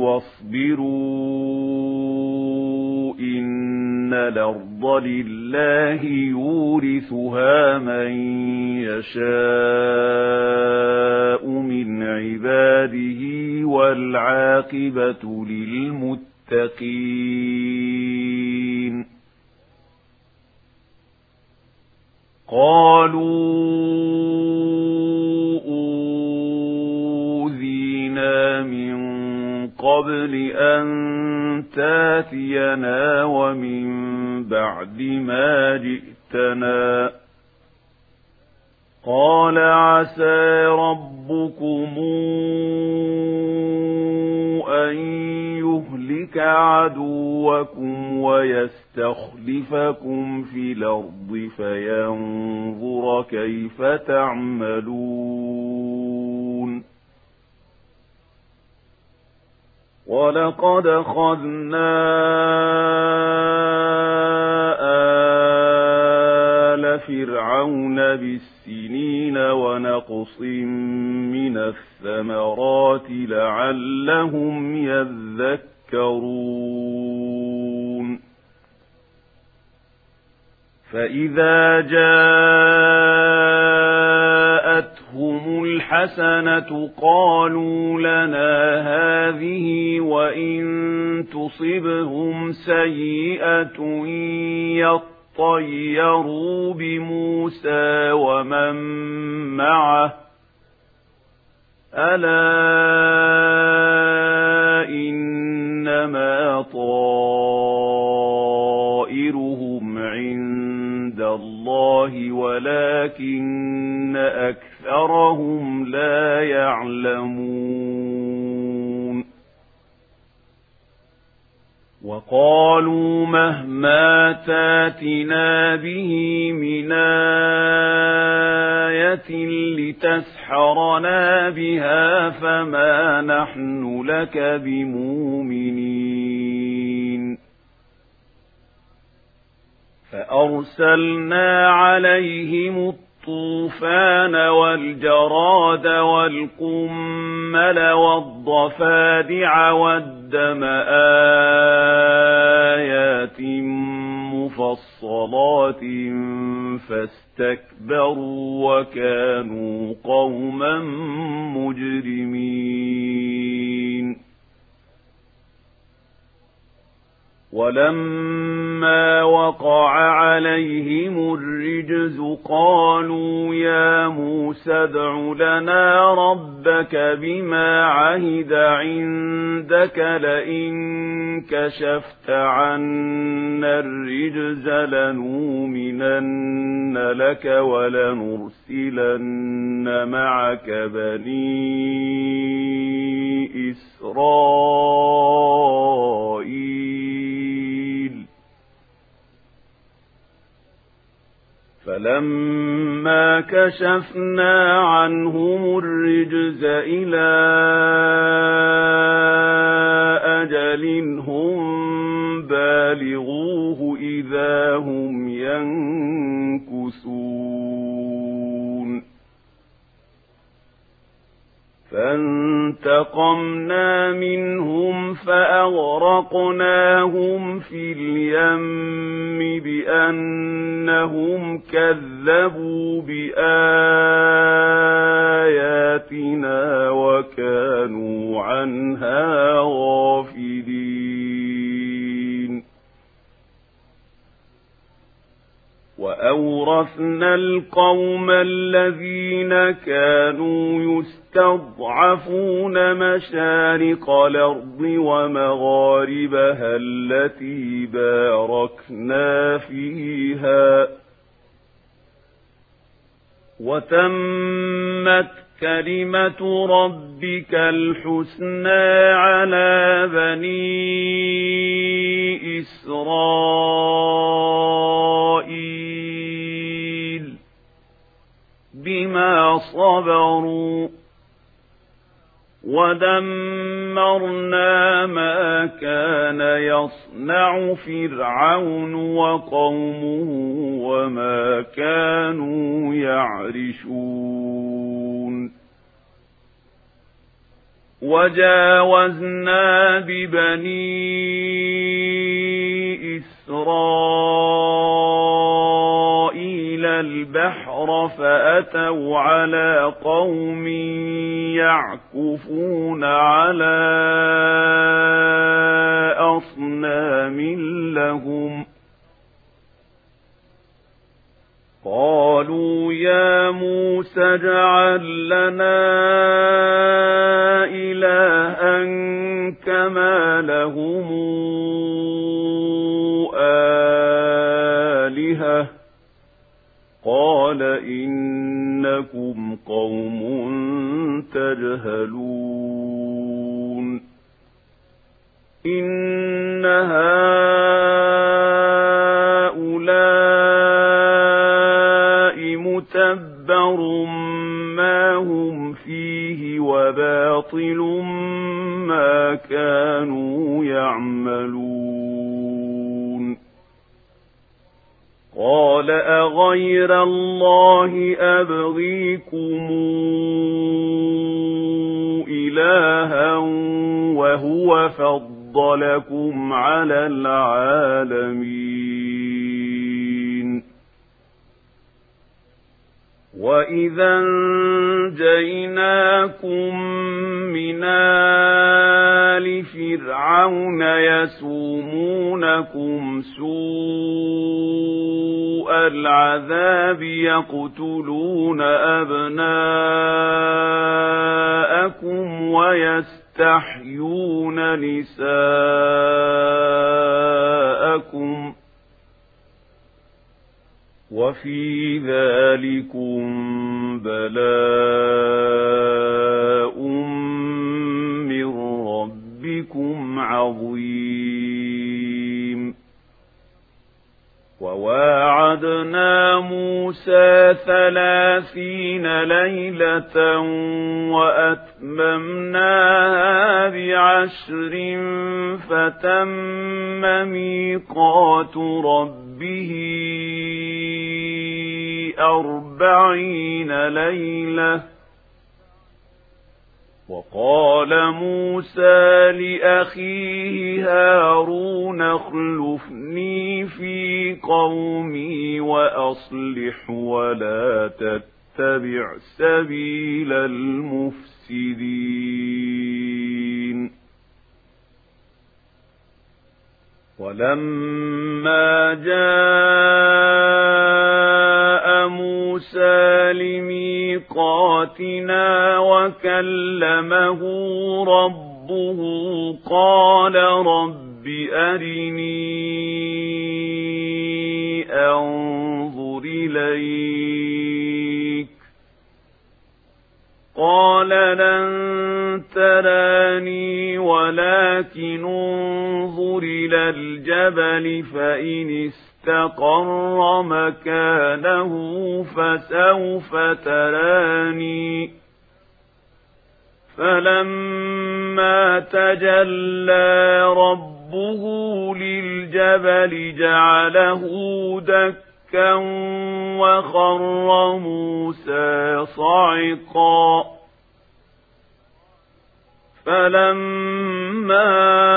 واصبروا إن الأرض لله يورثها من يشاء من عباده والعاقبة للمتقين قالوا أوذينا من قبل أن تاتينا ومن بعد ما جئتنا قال عسى ربكم أن يهلك عدوكم ويستخلفكم في الأرض فينظر كيف تعملون. ولقد أخذنا آل فرعون بالسنين ونقص من الثمرات لعلهم يذكرون. فإذا جاءتهم الحسنة قالوا لنا هذه وإن تصبهم سيئة يطيروا بموسى ومن معه ألا إنما طائرهم عند الله ولكن أكثرهم لا يعلمون. وقالوا مهما تاتنا به من آية لتسحرنا بها فما نحن لك بمؤمنين. فأرسلنا عليهم الطوفان والجراد والقمل والضفادع والدم آيات مفصلات فاستكبروا وكانوا قوما مجرمين. ولما وقع عليهم الرجز قالوا يا موسى ادع لنا ربك بما عهد عندك لئن كشفت عنا الرجز لنؤمنن لك ولنرسلن معك بني إسرائيل. فلما كشفنا عنهم الرجز إلى أجل هم بالغوه إذا هم ينكثون. فانتقمنا منهم فأغرقناهم في اليم بأنهم كذبوا بآياتنا وكانوا عنها غافلين. وأورثنا القوم الذين كانوا يستضعفون مشارق الأرض ومغاربها التي باركنا فيها وتمت كلمة ربك الحسنى على بني إسرائيل بما صبروا ودمرنا ما كان يصنع فرعون وقومه وما كانوا يعرشون. وجاوزنا ببني إسرائيل البحر فأتوا على قوم يعكفون على أصنام لهم قالوا يا موسى اجعل لنا إلها كما لهم آلهة قال إنكم قوم تجهلون. إِنَّ هَٰؤُلَاءِ مُتَبَّرٌ مَّا هُمْ فِيهِ وَبَاطِلٌ مَّا كَانُوا يَعْمَلُونَ قَالَ أَغَيْرَ اللَّهِ أَبْغِيكُمْ إِلَٰهًا وَهُوَ فَضَّلَكُمْ عَلَى الْعَالَمِينَ وَإِذَا أَنجَيْنَاكُم مِّنْ آلِ فِرْعَوْنَ يَسُومُونَكُمْ سُوءَ الْعَذَابِ يَقْتُلُونَ أَبْنَاءَكُمْ وَيَسْتَحْيُونَ نِسَاءَكُمْ وَفِي ذَلِكُمْ بَلَاءٌ مِّن رَّبِّكُمْ عَظِيمٌ وَوَاعَدْنَا مُوسَىٰ 30 لَيْلَةً وَأَتْمَمْنَاهَا ب10 فَتَمَّ مِيقَاتُ رَبِّهِ 40 ليلة وقال موسى لأخيه هارون اخلفني في قومي وأصلح ولا تتبع سبيل المفسدين ولما جاء موسى لميقاتنا وكلمه ربه قال رب أرني أنظر إليك قال لن تراني ولكن انظر إلى الجبل فإن استقر مكانه فسوف تراني فلما تجلى ربه للجبل جعله دكا وخر موسى صعقا فلما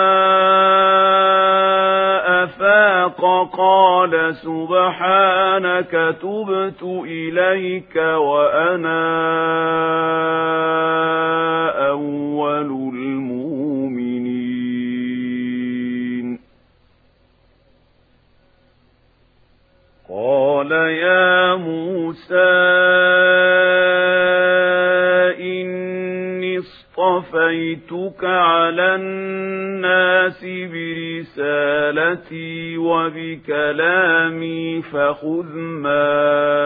أفاق قال سبحانك تبت إليك وأنا أول المؤمنين قال يا موسى اصطفيتك على الناس برسالتي وبكلامي فخذ ما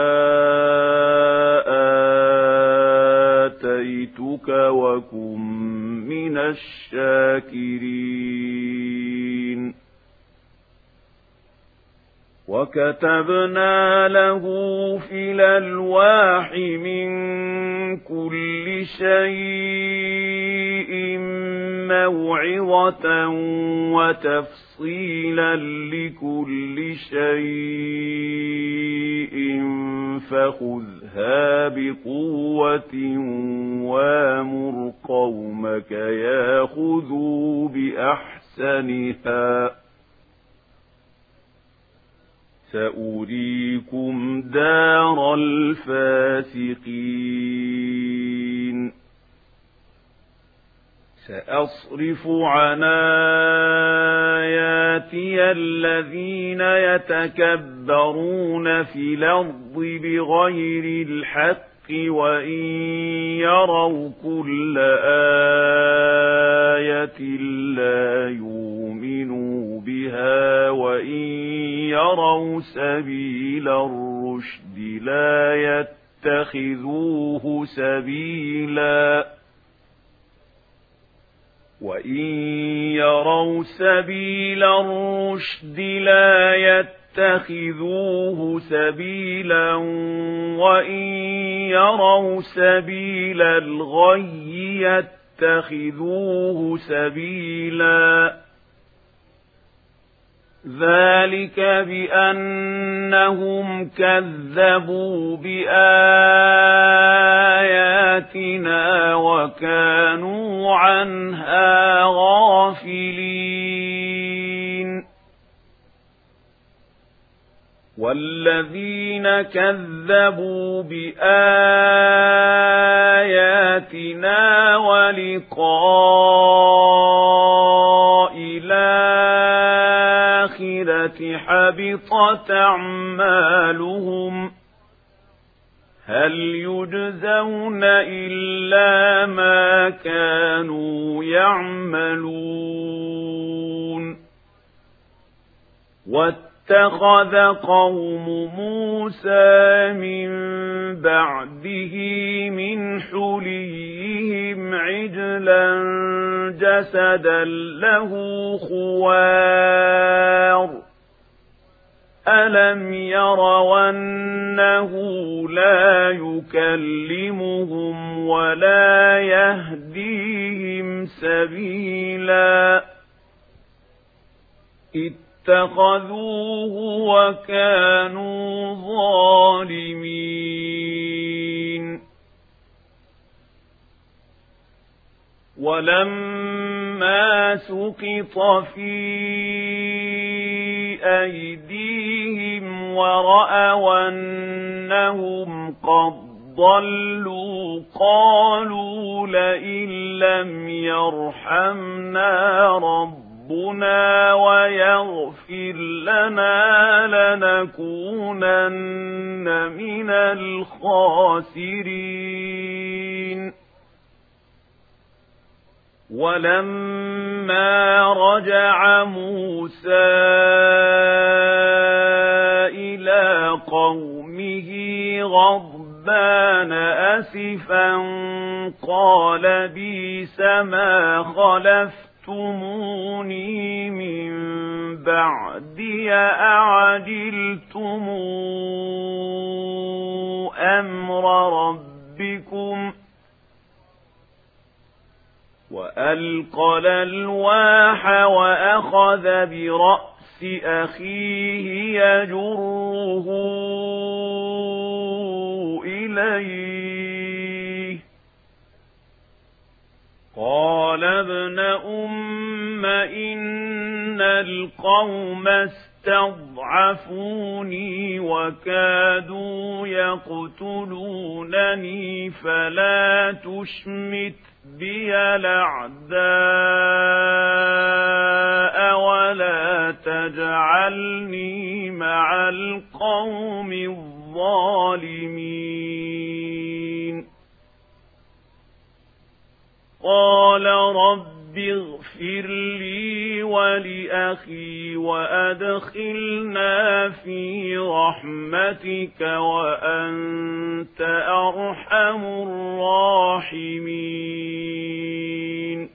آتيتك وكن من الشاكرين وكتبنا له في الألواح من كل شيء موعظة وتفصيلا لكل شيء فخذها بقوة وامر قومك ياخذوا بأحسنها سأريكم دار الفاسقين سأصرف عن آياتي الذين يتكبرون في الأرض بغير الحق وإن يروا كل آية لا يؤمنوا بها وإن يروا سبيل الرشد لا يتخذوه سبيلا وإن يروا سبيل الرشد لا يتخذوه سبيلا وإن يروا سبيل الغي يتخذوه سبيلا ذلك بأنهم كذبوا بآياتنا وكانوا عنها غافلين والذين كذبوا بآياتنا ولقاء الآخرة حبطت أعمالهم هل يجزون إلا ما كانوا يعملون واتخذ قوم موسى من بعده من حليهم عجلا جسدا له خوار ألم يروا أنه لا يكلمهم ولا يهديهم سبيلا اتخذوه وكانوا ظالمين ولما سقط في أيديهم ورأوا أنهم قد ضلوا قالوا لئن لم يرحمنا ربنا ويغفر لنا لنكونن من الخاسرين ولما رجع موسى إلى قومه غضبان أسفا قال بئس ما خلفتموني من بعدي أعجلتم أمر ربكم وألقى الألواح وأخذ برأس أخيه يجره إليه قال ابن أم إن القوم استضعفوني وكادوا يقتلونني فلا تشمت بي الأعداء ولا تجعلني مع القوم الظالمين قال رب اغفر لي ولأخي وأدخلنا في رحمتك وأنت أرحم الراحمين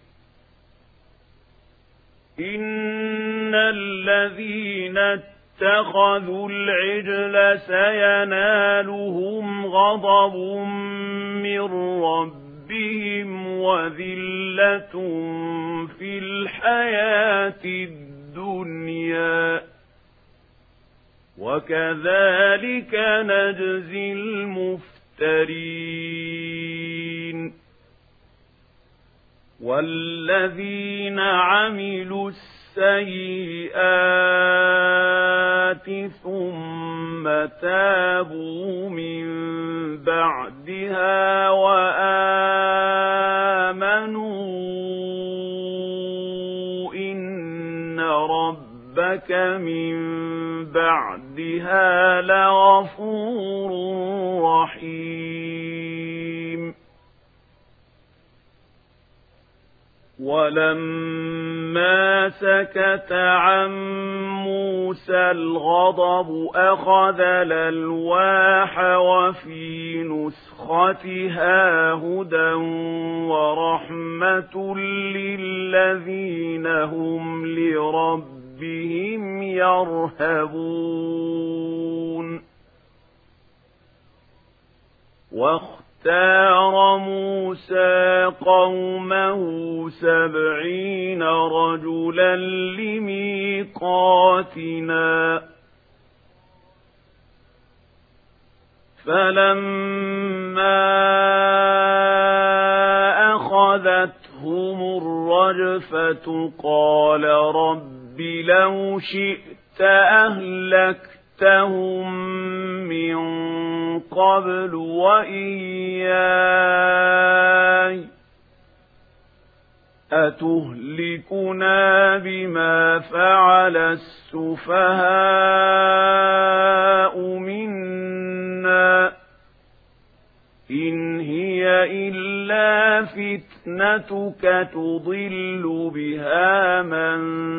إن الذين اتخذوا العجل سينالهم غضب من ربهم وذلة في الحياة الدنيا وكذلك نجزي المفترين والذين عملوا السيئات ثم تابوا من بعدها وآمنوا إن ربك من بعدها لغفور رحيم ولما فلما سكت عن موسى الغضب أخذ الألواح وفي نسختها هدى ورحمة للذين هم لربهم يرهبون. واختار موسى قومه 70 رجلا لميقاتنا فلما أخذتهم الرجفة قال رب لو شئت أهلكتهم من قبل وإياي أتهلكنا بما فعل السفهاء منا إن هي إلا فتنتك تضل بها من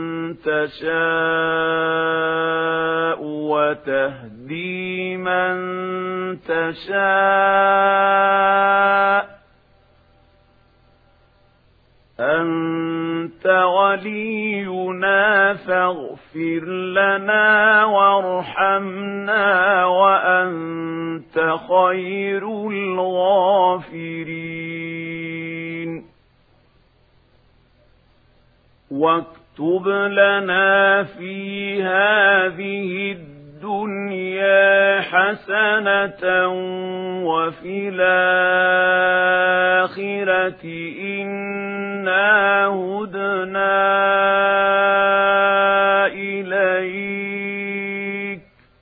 تشاء وتهدي من تشاء أنت ولينا فاغفر لنا وارحمنا وأنت خير الغافرين. واكتب لنا في هذه الدنيا حسنة وفي الآخرة إنا هدنا إليك.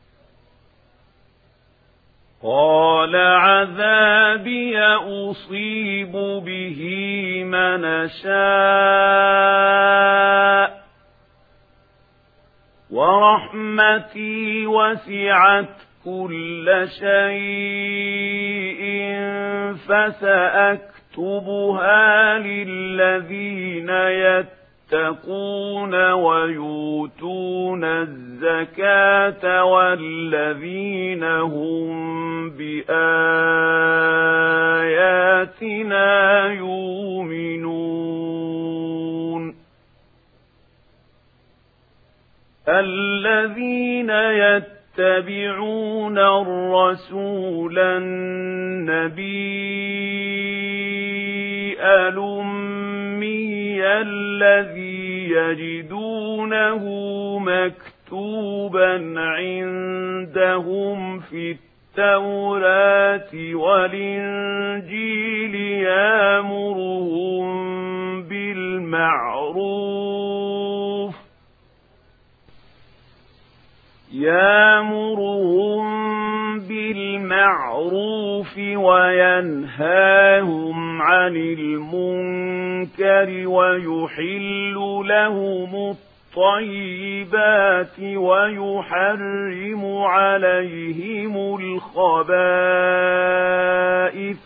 قال عذابي أصيب به من أشاء ورحمتي وسعت كل شيء فسأكتبها للذين يتقون ويؤتون الزكاة والذين هم بآياتنا يؤمنون. الذين يتبعون الرسول النبي الأمي الذي يجدونه مكتوبا عندهم في التوراة والإنجيل يأمرهم بالمعروف وينهاهم عن المنكر ويحل لهم الطيبات ويحرم عليهم الخبائث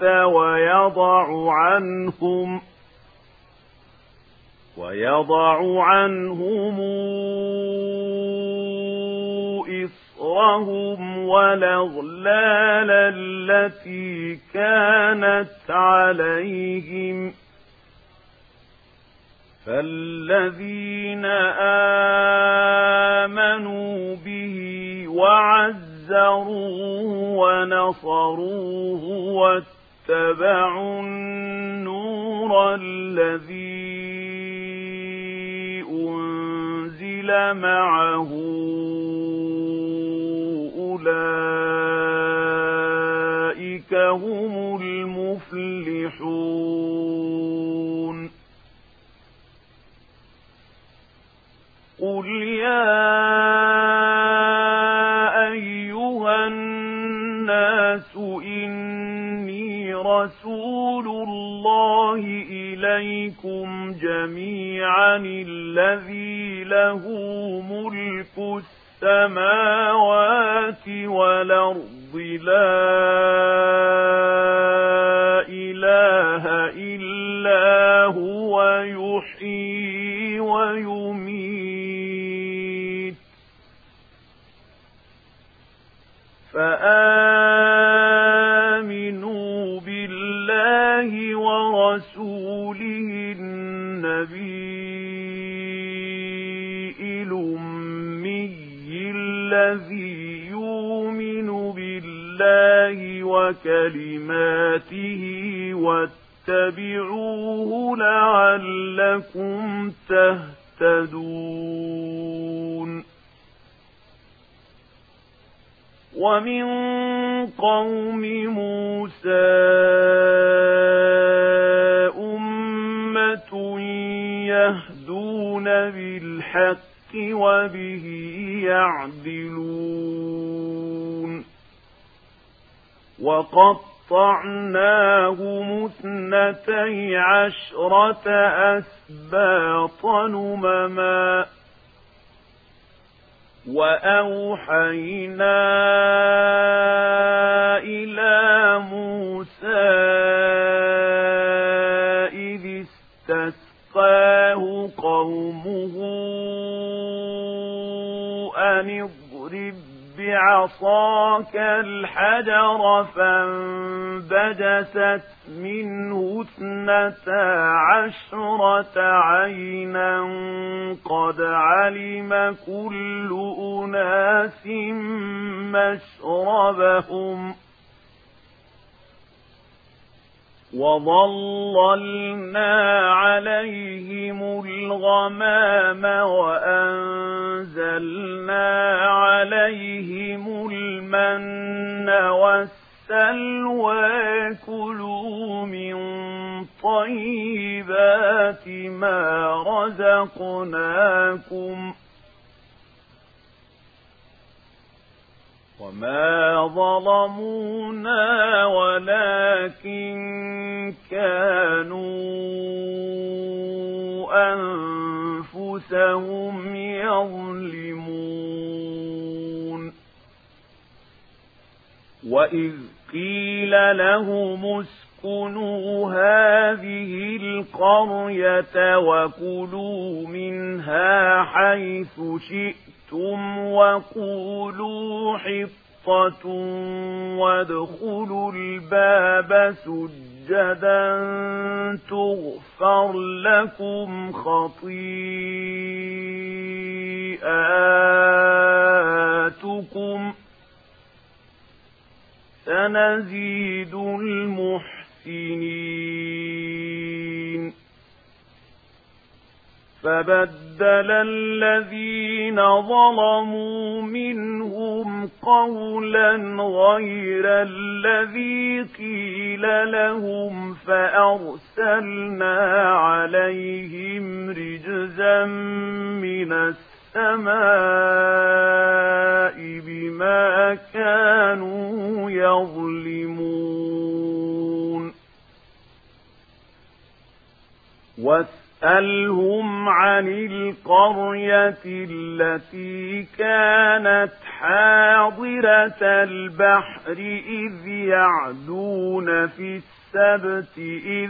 ويضع عنهم إصرهم والأغلال التي كانت عليهم. فالذين آمنوا به وعزروه ونصروه واتبعوا النور الذي أنزل معه أولئك هم المفلحون. قل يا أيها الناس إني رسول الله إليكم جميعا الذي له ملك السماوات والأرض لا إله إلا هو يحيي ويميت بالله ورسوله النبي الأمي الذي يؤمن بالله وكلماته واتبعوه لعلكم تهتدون. ومن قوم موسى أمة يهدون بالحق وبه يعدلون. وقطعناهم 12 أسباطا أمما وأوحينا إلى موسى إذ استسقاه قومه أن اضرب بعصاك الحجر فانبجست منه 12 عينا قد علم كل أناس مشربهم وظللنا عليهم الغمام وأنزلنا عليهم المن والسلوى كلوا من طيبات ما رزقناكم وما ظلمونا ولكن كانوا أنفسهم يظلمون. وإذ قيل لهم اسكنوا هذه القرية وكلوا منها حيث شئتم وقولوا حطة وادخلوا الباب سجدا تغفر لكم خطيئاتكم سنزيد المحسنين. فبدل الذين ظلموا منهم قولا غير الذي قيل لهم فأرسلنا عليهم رجزا من السماء بما كانوا يظلمون. واسألهم عن القرية التي كانت حاضرة البحر إذ يعدون في السبت إذ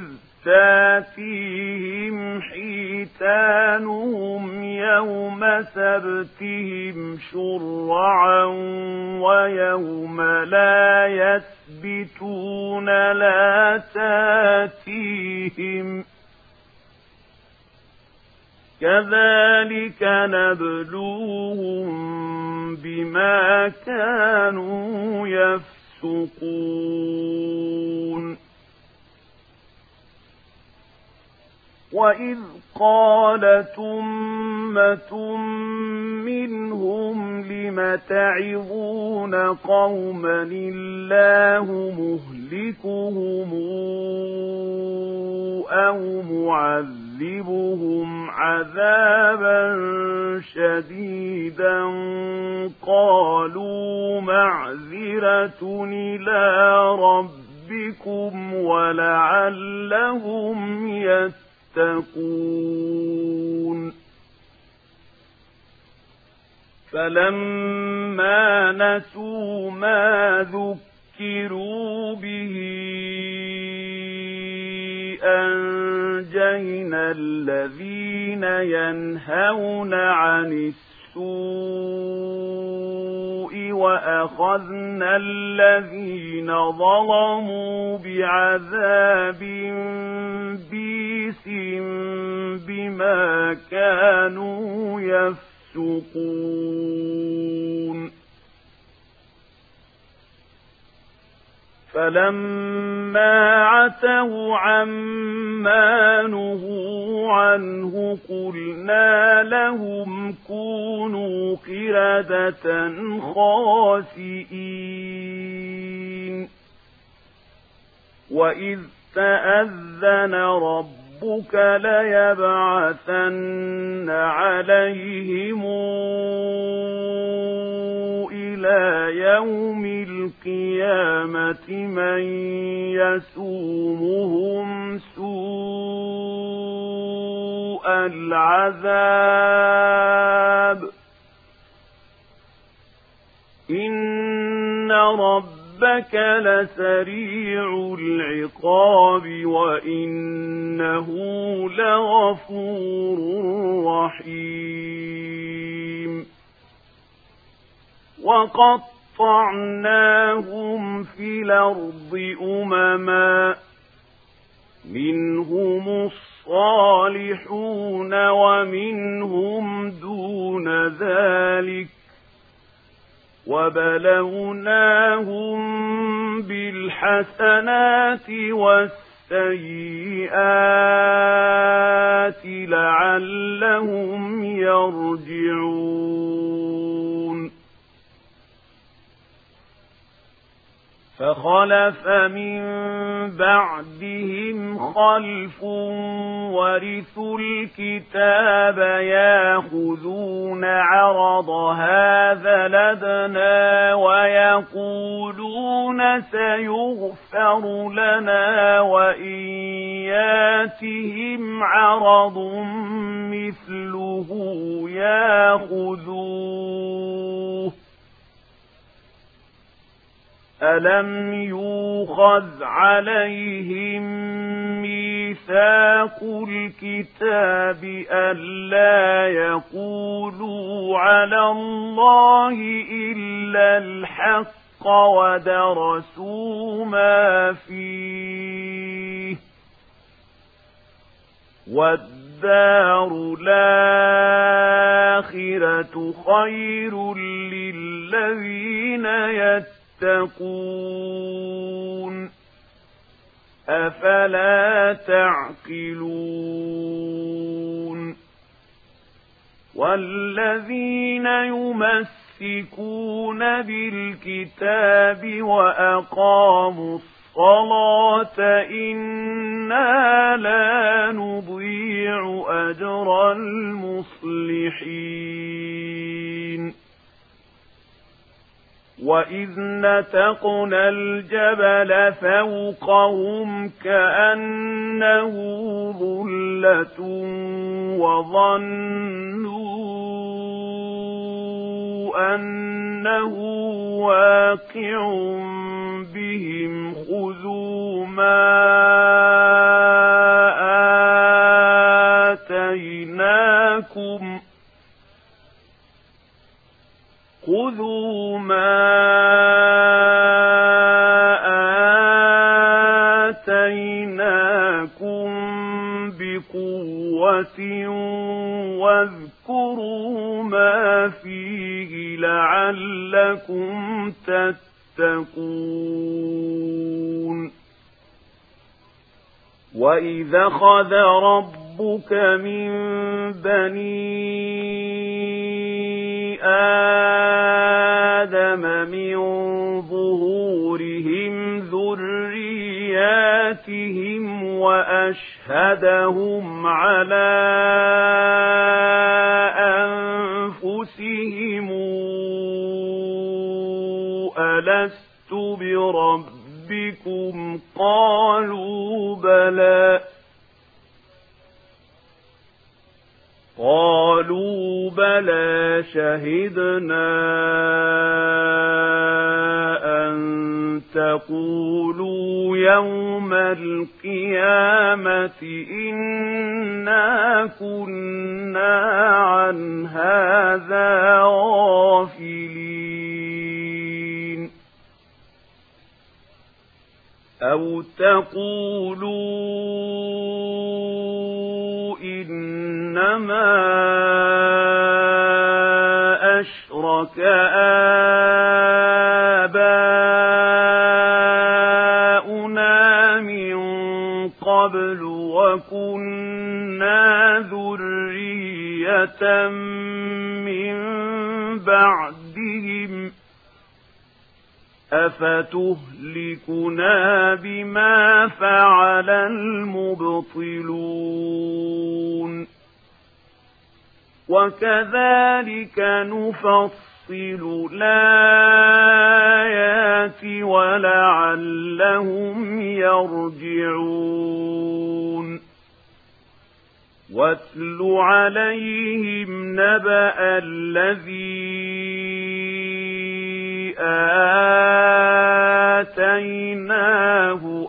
تاتيهم حيتانهم يوم سبتهم شرعا ويوم لا يسبتون لا تاتيهم كذلك نبلوهم بما كانوا يفسقون. وإذ قالت أمة منهم لم تعظون قوما الله مهلكهم أو معذبهم عذابا شديدا قالوا معذرة إلى ربكم ولعلهم يتقون. فلما نسوا ما ذكروا به أنجينا الذين ينهون عن السوء وأخذنا الذين ظلموا بعذاب بئيس بما كانوا يفسقون فلما عتوا عما نهوا عنه قلنا لهم كونوا قردة خاسئين وإذ تأذن ربك ليبعثن عليهم إلى يوم القيامة من يسومهم سوء العذاب إن ربك لسريع العقاب وإنه لغفور رحيم وقطعناهم في الأرض أمما منهم الصالحون ومنهم دون ذلك وبلوناهم بالحسنات والسيئات لعلهم يرجعون فخلف من بعدهم خلف ورثوا الكتاب ياخذون عرض هذا لدنا ويقولون سيغفر لنا وإن ياتهم عرض مثله ياخذوه ألم يُؤْخَذْ عليهم ميثاق الكتاب ألا يقولوا على الله إلا الحق ودرسوا ما فيه والدار الآخرة خير للذين يتقون أفلا تعقلون والذين يمسكون بالكتاب وأقاموا الصلاة إنا لا نضيع أجر المصلحين وإذ نتقنا الجبل فوقهم كأنه ظلة وظنوا أنه واقع بهم خذوا ما آتيناكم بقوة واذكروا ما فيه لعلكم تتقون وإذا أخذ ربك من بني آدم من ظهورهم ذرياتهم وأشهدهم على أنفسهم ألست بربكم قالوا بلى شهدنا أن تقولوا يوم القيامة إنا كنا عن هذا غافلين أَوْ تَقُولُوا إِنَّمَا أَشْرَكَ آبَاؤُنَا مِن قَبْلُ وَكُنَّا ذُرِّيَّةً مِّن بَعْدِهِمْ أَفَتُهْلِكُنَا بِمَا فَعَلَ الْمُبْطِلُونَ وَكَذَلِكَ نُفَصِّلُ الْآيَاتِ وَلَعَلَّهُمْ يَرْجِعُونَ وَاتْلُ عَلَيْهِمْ نَبَأَ الَّذِي آتَيْنَاهُ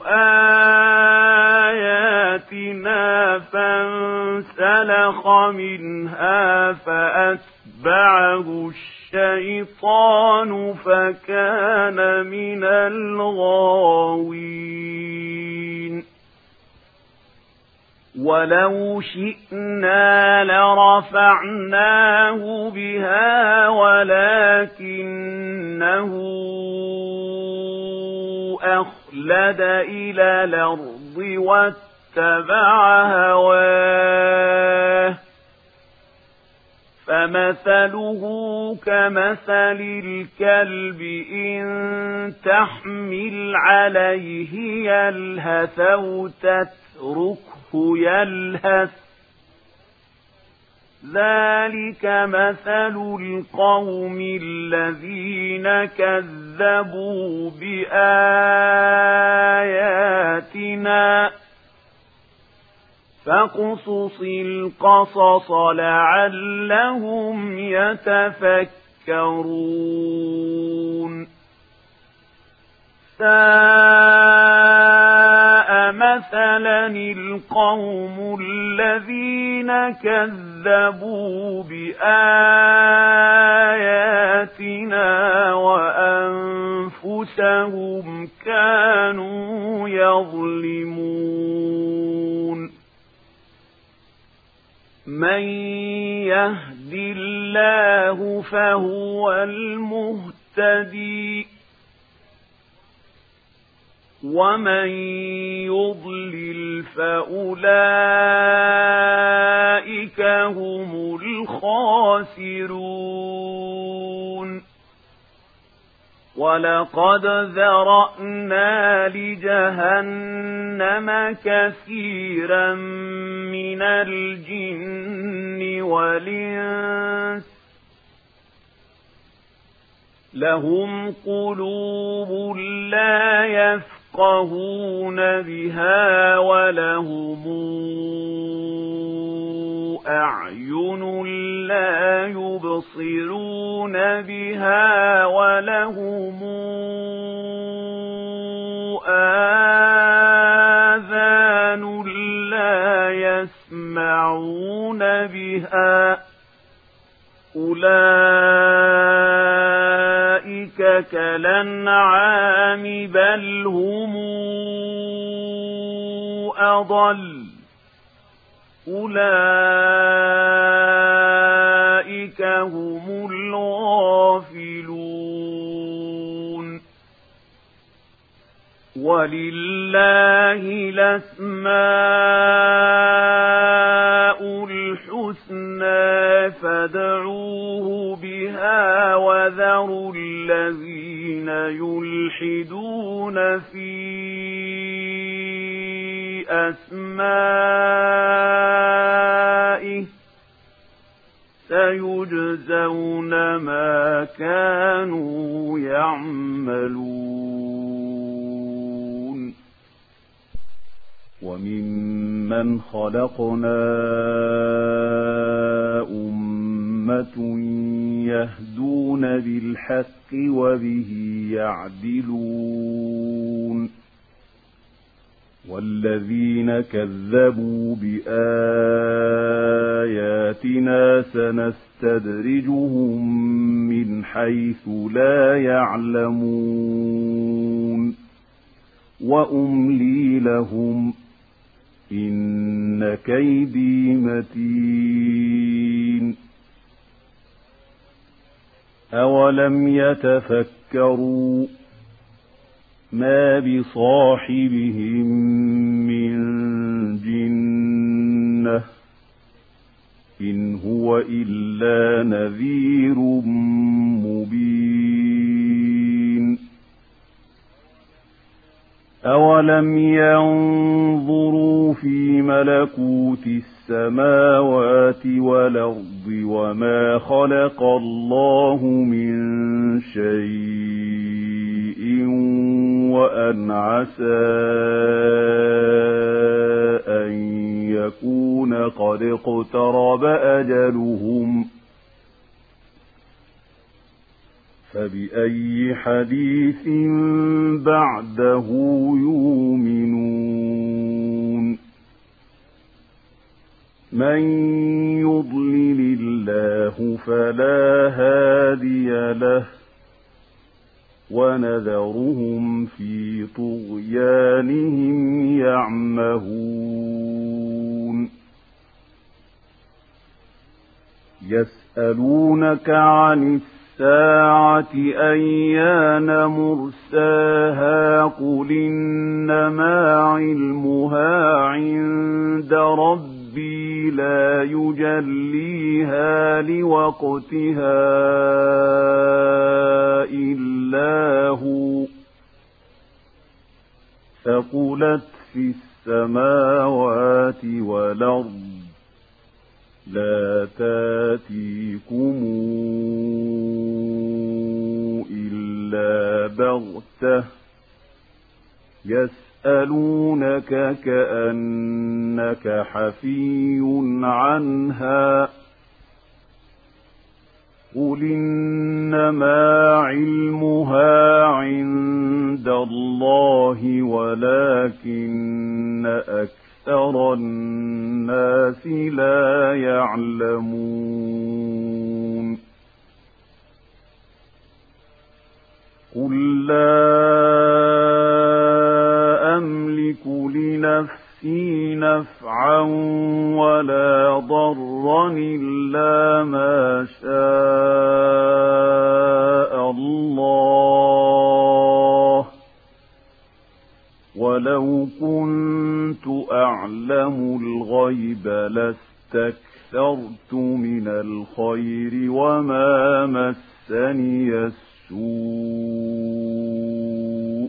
آيَاتِنَا فَانسَلَخَ مِنْهَا فَأَتْبَعَهُ الشَّيْطَانُ فَكَانَ مِنَ الْغَاوِينَ وَلَوْ شِئْنَا لَرَفَعْنَاهُ بِهَا وَلَكِنَّهُ أَخْلَدَ إِلَى الْأَرْضِ وَاتَّبَعَ هَوَاهُ فَمَثَلُهُ كَمَثَلِ الْكَلْبِ إِن تَحْمِلْ عَلَيْهِ يَلْهَثْ أَوْ تَتْرُكْهُ يلهث ذلك مثل القوم الذين كذبوا بآياتنا فاقصص القصص لعلهم يتفكرون ساء مثلا القوم الذين كذبوا بآياتنا وأنفسهم كانوا يظلمون من يهد الله فهو المهتدي ومن يضلل فأولئك هم الخاسرون ولقد ذرأنا لجهنم كثيرا من الجن والإنس لهم قلوب لا يفقهون بها ولهم أعين لا يبصرون بها ولهم آذان لا يسمعون بها أولئك كالأنعام بل هم أضل أولئك هم الغافلون ولله الأسماء الحسنى فادعوه بها وذروا الذين يلحدون في أسمائه سيجزون ما كانوا يعملون وممن خلقنا أمة يهدون بالحق وبه يعدلون والذين كذبوا بآياتنا سنستدرجهم من حيث لا يعلمون وأملي لهم إن كيدي متين أولم يتفكروا ما بصاحبهم من جنة إن هو إلا نذير مبين أولم ينظروا في ملكوت السماوات والأرض وما خلق الله من شيء وأن عسى أن يكون قد اقترب أجلهم فبأي حديث بعده يؤمنون من يضلل الله فلا هادي له ونذرهم في طغيانهم يعمهون يسألونك عن الساعة أيان مرساها قل إنما علمها عند ربي لا يجليها لوقتها إلا هو ثقلت في السماوات والأرض لا تاتيكم إلا بغتة يسألونك كأنك حفي عنها قل إنما علمها عند الله ولكن أكثر الناس لا يعلمون قل لا أملك لنفسي نفعا ولا ضرا إلا ما شاء الله ولو كنت أعلم الغيب لاستكثرت من الخير وما مسني السوء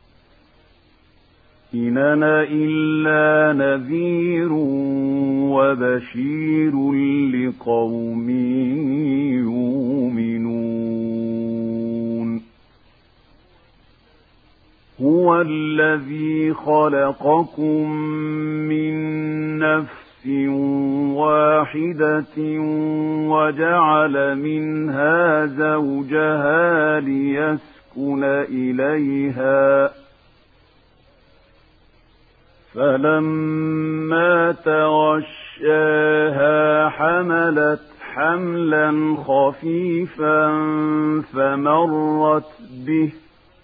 إن أنا إلا نذير وبشير لقوم يؤمنون هو الذي خلقكم من نفس واحدة وجعل منها زوجها ليسكن إليها فلما تغشاها حملت حملا خفيفا فمرت به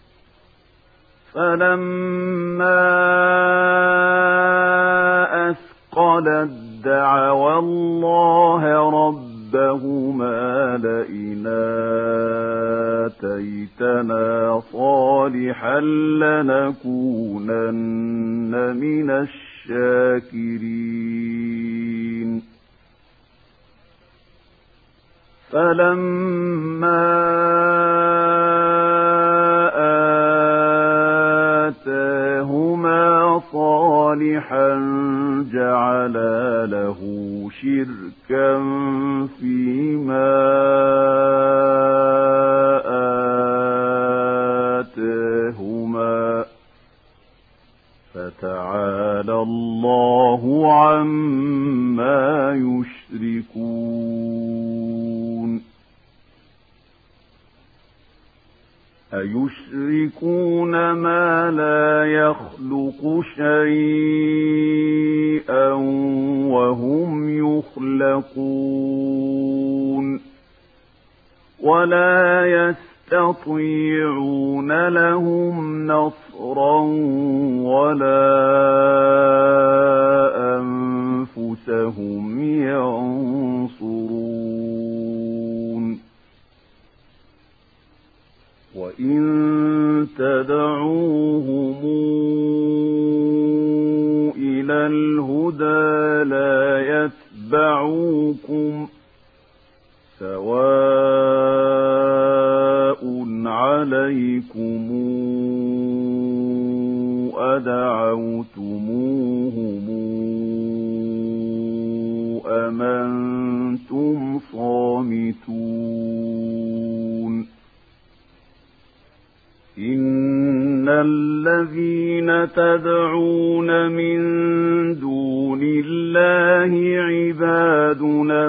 فلما أثقلت دعوا الله ربهما لئن آتيتنا صالحا لنكونن من الشاكرين فلما آتاهما صالحا جعلا له شركا فيما آتاهما فتعالى الله عما يشركون أيشركون ما لا يخلق شيئا وهم يخلقون ولا يستطيعون لهم نصرا نصرا ولا أنفسهم ينصرون وإن تدعوهم إلى الهدى لا يتبعوكم سواء عليكم أدعوتموهم أم أنتم صامتون إن الذين تدعون من دون الله عباد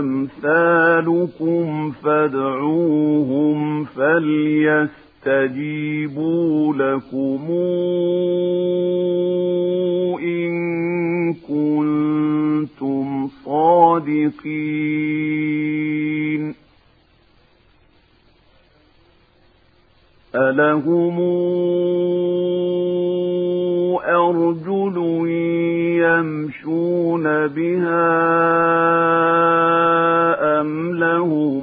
أمثالكم فادعوهم فليستجيبوا لكم إن كنتم صادقين ألهم أرجل يمشون بها أم لهم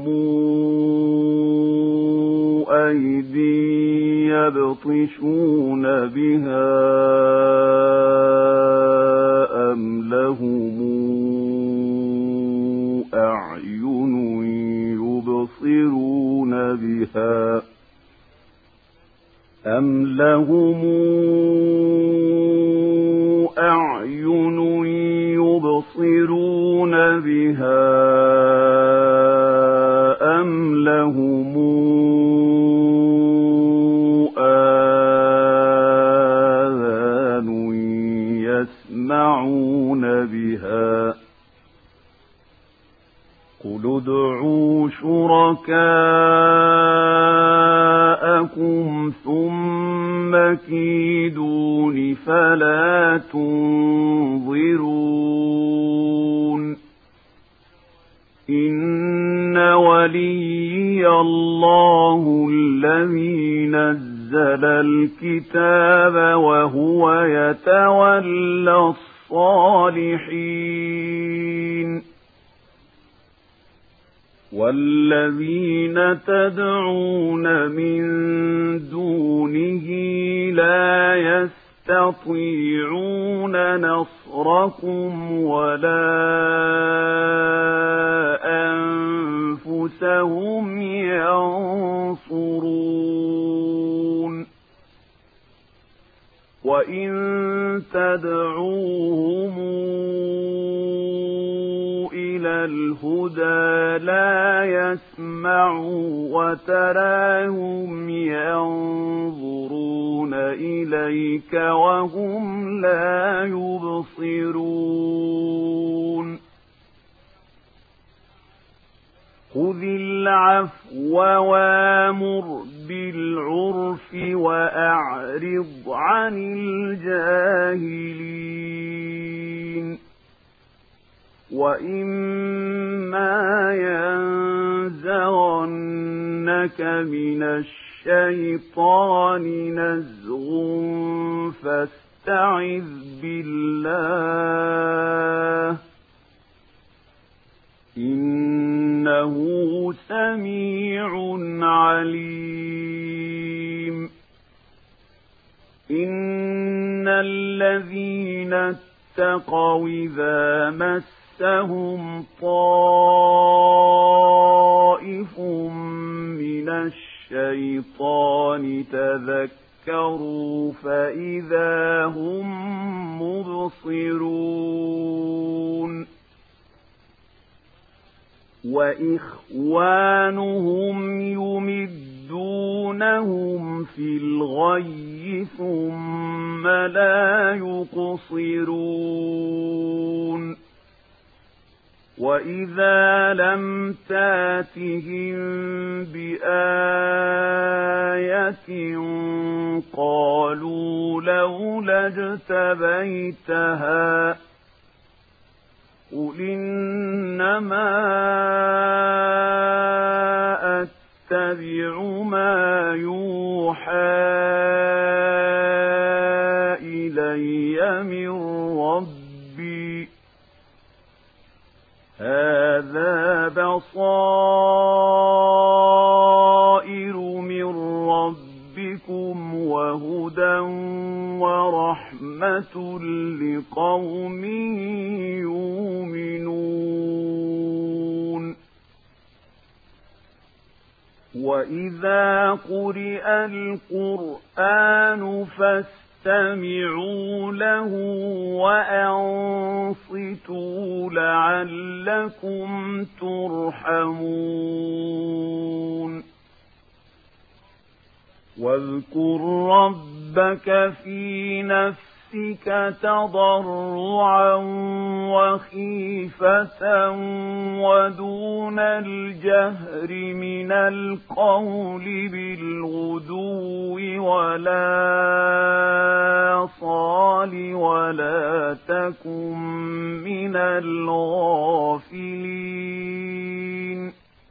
أيدي يبطشون بها أم لهم أعين يبصرون بها أم لهم أعين يبصرون بها أم لهم آذان يسمعون بها قل ادعوا شركاءكم ثم كيدون فلا تنظرون إن وليي الله الذي نزل الكتاب وهو يتولى الصالحين والذين تدعون من دونه لا يستطيعون نصركم ولا أنفسهم ينصرون وإن تدعوهم إلى الهدى لا يسمعوا وتراهم ينظرون إليك وهم لا يبصرون خذ العفو وامر بالعرف وأعرض عن الجاهلين وإما ينزغنك من الشيطان نزغ فاستعذ بالله إنه سميع عليم إن الذين اتقوا إذا مسهم طائف من الشيطان تذكروا فإذا هم مبصرون وإخوانهم يمدونهم في الغي ثم لا يقصرون وإذا لم تاتهم بآية قالوا لولا اجتبيتها قل إنما أتبع ما يوحى وَإِذَا قُرِئَ الْقُرْآنُ فَاسْتَمِعُوا لَهُ وَأَنصِتُوا لَعَلَّكُمْ تُرْحَمُونَ وَاذْكُر رَّبَّكَ فِي نَفْسِكَ تَضَرُّعًا وَخِيفَةً وَدُونَ الْجَهْرِ مِنَ الْقَوْلِ بِالْغُدُوِّ وَالْآصَالِ وَلَا تَكُن مِّنَ الْغَافِلِينَ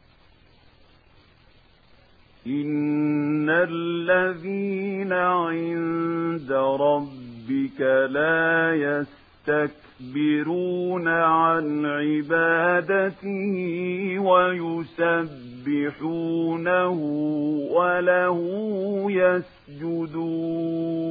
إِنَّ الَّذِينَ عِندَ رَبِّكَ لَا يَسْتَكْبِرُونَ عَنْ عِبَادَتِهِ وَيُسَبِّحُونَهُ وَلَهُ يَسْجُدُونَ